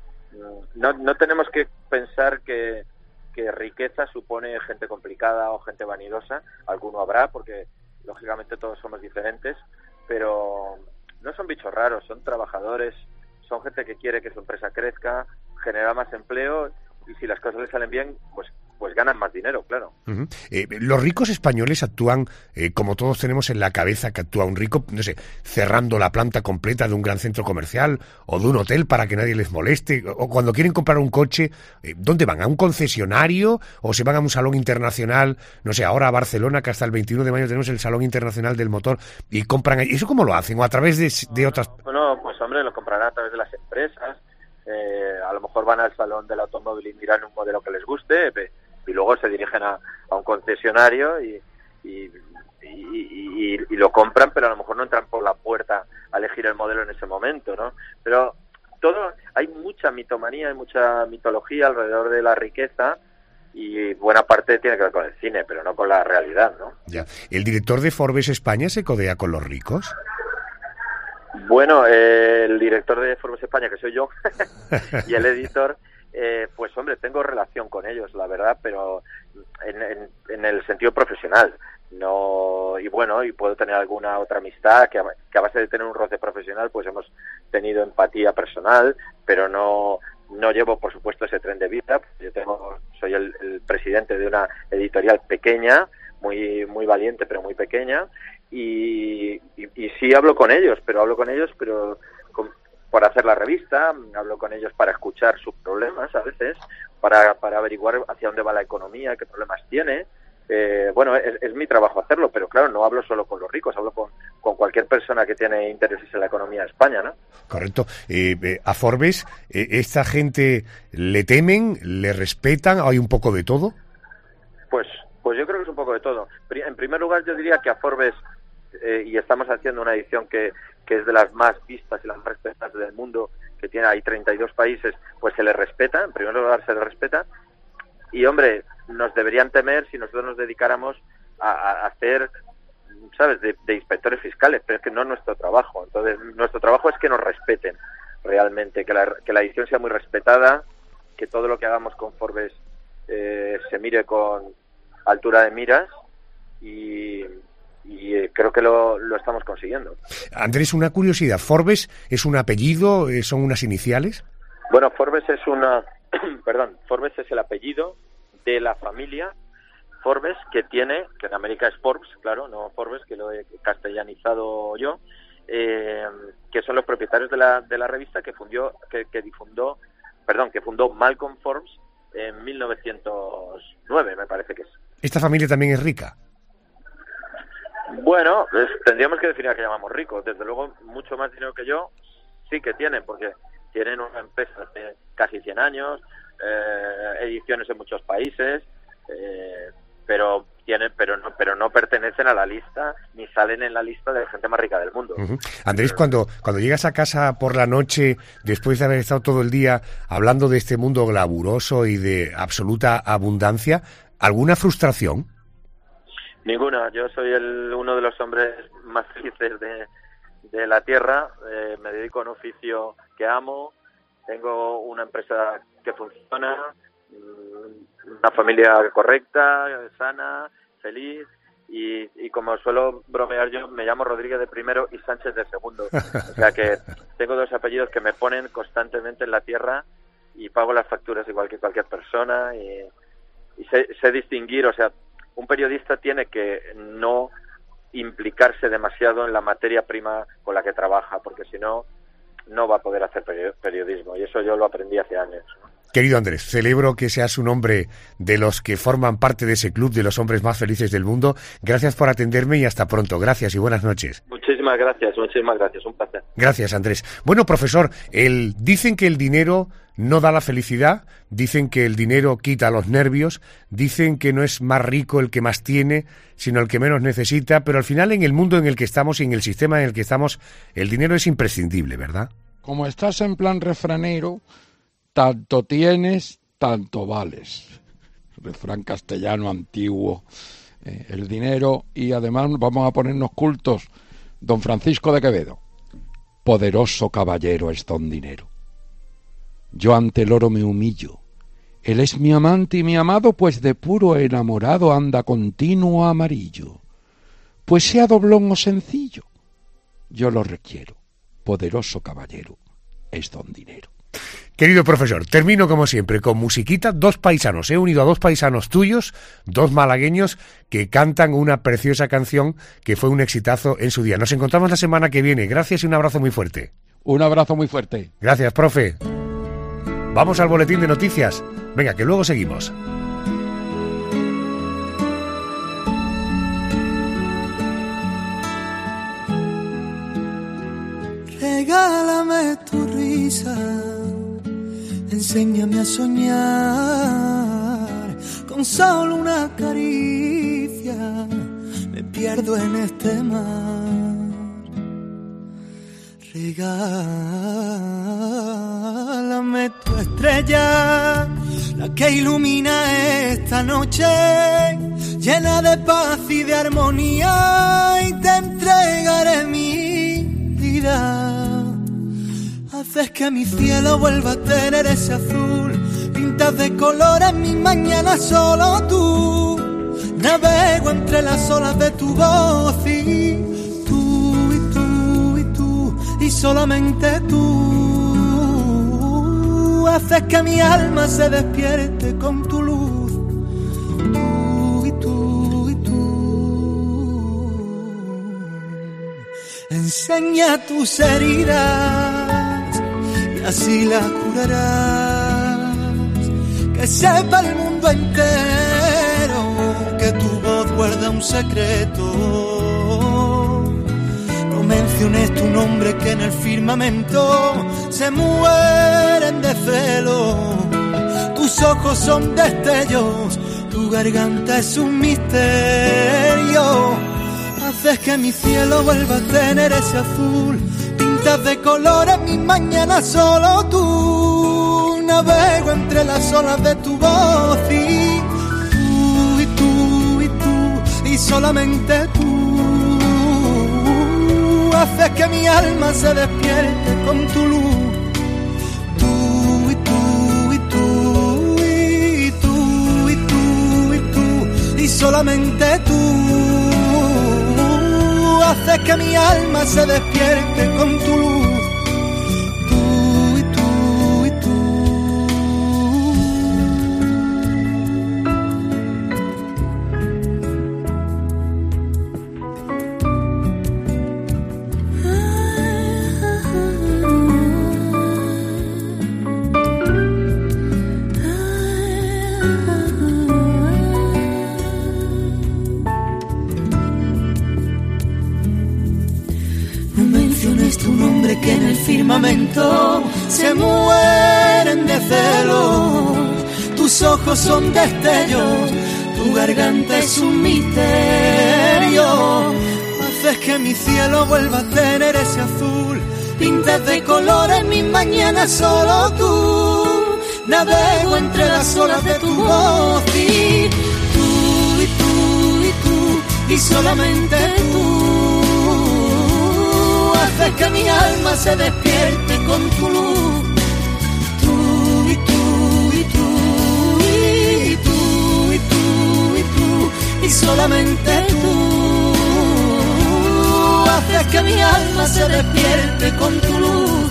[SPEAKER 12] No, no tenemos que pensar que, que riqueza supone gente complicada o gente vanidosa. Alguno habrá, porque lógicamente todos somos diferentes, pero no son bichos raros, son trabajadores, son gente que quiere que su empresa crezca, genera más empleo, y si las cosas les salen bien, pues pues ganan más dinero, claro.
[SPEAKER 3] Uh-huh. Eh, los ricos españoles actúan, eh, como todos tenemos en la cabeza que actúa un rico, no sé, cerrando la planta completa de un gran centro comercial o de un hotel para que nadie les moleste, o cuando quieren comprar un coche, eh, ¿dónde van? ¿A un concesionario o se van a un salón internacional? No sé, ahora a Barcelona, que hasta el veintiuno de mayo tenemos el Salón Internacional del Motor, y compran ahí. ¿Eso cómo lo hacen? ¿O a través de, de otras...?
[SPEAKER 12] Bueno, pues hombre, lo comprarán a través de las empresas. Eh, a lo mejor van al salón del automóvil y miran un modelo que les guste, y luego se dirigen a, a un concesionario y, y, y, y, y lo compran, pero a lo mejor no entran por la puerta a elegir el modelo en ese momento, ¿no? Pero todo, hay mucha mitomanía, hay mucha mitología alrededor de la riqueza, y buena parte tiene que ver con el cine, pero no con la realidad, ¿no?
[SPEAKER 3] Ya. ¿El director de Forbes España se codea con los ricos?
[SPEAKER 12] Bueno, eh, el director de Forbes España, que soy yo, y el editor, eh, pues hombre, tengo relación con ellos, la verdad, pero en, en, en el sentido profesional. No, y bueno, y puedo tener alguna otra amistad que a, que a base de tener un roce profesional, pues hemos tenido empatía personal, pero no no llevo, por supuesto, ese tren de vida. Yo tengo, soy el, el presidente de una editorial pequeña, muy muy valiente, pero muy pequeña. Y, y, y sí hablo con ellos, pero hablo con ellos, pero con, por hacer la revista, hablo con ellos para escuchar sus problemas a veces, para, para averiguar hacia dónde va la economía, qué problemas tiene. Eh, bueno, es, es mi trabajo hacerlo, pero claro, no hablo solo con los ricos, hablo con, con cualquier persona que tiene intereses en la economía de España, ¿no?
[SPEAKER 3] Correcto. Eh, eh, a Forbes, eh, ¿esta gente le temen, le respetan, hay un poco de todo?
[SPEAKER 12] Pues, pues yo creo que es un poco de todo. En primer lugar, yo diría que a Forbes, eh, y estamos haciendo una edición que, que es de las más vistas y las más respetadas del mundo, que tiene ahí treinta y dos países, pues se le respeta, en primer lugar se le respeta, y hombre, nos deberían temer si nosotros nos dedicáramos a, a hacer, ¿sabes?, de, de inspectores fiscales, pero es que no es nuestro trabajo. Entonces, nuestro trabajo es que nos respeten realmente, que la, que la edición sea muy respetada, que todo lo que hagamos con Forbes eh, se mire con altura de miras, y, y eh, creo que lo, lo estamos consiguiendo.
[SPEAKER 3] Andrés, una curiosidad, ¿Forbes es un apellido, son unas iniciales?
[SPEAKER 12] Bueno, Forbes es una... perdón, Forbes es el apellido de la familia Forbes, que tiene, que en América es Forbes, claro, no Forbes, que lo he castellanizado yo, eh, que son los propietarios de la, de la revista que fundió, que, que difundó, perdón, que fundó Malcolm Forbes en mil novecientos nueve, me parece que es.
[SPEAKER 3] ¿Esta familia también es rica?
[SPEAKER 12] Bueno, pues, tendríamos que definir a qué llamamos ricos. Desde luego, mucho más dinero que yo sí que tienen, porque tienen una empresa de casi cien años, eh, ediciones en muchos países, eh, pero tienen, pero no, pero no pertenecen a la lista ni salen en la lista de la gente más rica del mundo.
[SPEAKER 3] Uh-huh. Andrés, cuando cuando llegas a casa por la noche, después de haber estado todo el día hablando de este mundo glamuroso y de absoluta abundancia, ¿alguna frustración?
[SPEAKER 12] Ninguna. Yo soy el, uno de los hombres más felices de, de la tierra. Eh, me dedico a un oficio que amo. Tengo una empresa que funciona, una familia correcta, sana, feliz, y, y como suelo bromear yo, me llamo Rodríguez de primero y Sánchez de segundo. O sea que tengo dos apellidos que me ponen constantemente en la tierra y pago las facturas igual que cualquier persona, y, y sé, sé distinguir. O sea, un periodista tiene que no implicarse demasiado en la materia prima con la que trabaja, porque si no, no va a poder hacer periodismo, y eso yo lo aprendí hace años.
[SPEAKER 3] Querido Andrés, celebro que seas un hombre de los que forman parte de ese club de los hombres más felices del mundo. Gracias por atenderme y hasta pronto. Gracias y buenas noches.
[SPEAKER 12] Muchísimas gracias, muchísimas gracias, un placer.
[SPEAKER 3] Gracias, Andrés. Bueno, profesor, el, dicen que el dinero no da la felicidad, dicen que el dinero quita los nervios, dicen que no es más rico el que más tiene, sino el que menos necesita, pero al final en el mundo en el que estamos y en el sistema en el que estamos, el dinero es imprescindible, ¿verdad?
[SPEAKER 5] Como estás en plan refranero, tanto tienes, tanto vales. Refrán castellano antiguo. Eh, el dinero, y además vamos a ponernos cultos. Don Francisco de Quevedo. Poderoso caballero es don dinero. Yo ante el oro me humillo. Él es mi amante y mi amado, pues de puro enamorado anda continuo amarillo. Pues sea doblón o sencillo, yo lo requiero. Poderoso caballero es don dinero.
[SPEAKER 3] Querido profesor, termino como siempre con musiquita. Dos paisanos, he unido a dos paisanos tuyos, dos malagueños que cantan una preciosa canción que fue un exitazo en su día. Nos encontramos la semana que viene. Gracias y un abrazo muy fuerte.
[SPEAKER 5] Un abrazo muy fuerte.
[SPEAKER 3] Gracias, profe. Vamos al boletín de noticias. Venga, que luego seguimos.
[SPEAKER 13] Regálame tu risa, enséñame a soñar, con solo una caricia me pierdo en este mar. Regálame tu estrella, la que ilumina esta noche, llena de paz y de armonía, y te entregaré mi vida. Haces que mi cielo vuelva a tener ese azul, pintas de colores mis mañanas solo tú. Navego entre las olas de tu voz y tú, y tú, y tú, y solamente tú. Haces que mi alma se despierte con tu luz, tú, y tú, y tú. Enseña tus heridas así la curarás. Que sepa el mundo entero que tu voz guarda un secreto. No menciones tu nombre que en el firmamento se mueren de celo. Tus ojos son destellos, tu garganta es un misterio. Haces que mi cielo vuelva a tener ese azul. Pintas de colores mis mañanas, solo tú. Navego entre las olas de tu voz y tú, y tú, y tú, y solamente tú. Haces que mi alma se despierte con tu luz. Tú, y tú, y tú, y tú, y tú, y tú, y solamente tú. Haces que mi alma se despierte con tu luz. Tú y tú y tú. Tu nombre que en el firmamento se mueren de celo. Tus ojos son destellos, tu garganta es un misterio. Haces que mi cielo vuelva a tener ese azul. Pintas de colores mis mañanas, solo tú. Navego entre las olas de tu voz y tú, y tú, y tú, y solamente tú. Haces que mi alma se despierte con tu luz. Tú y tú y tú y tú y tú y tú y solamente tú. Haces que mi alma se despierte con tu luz.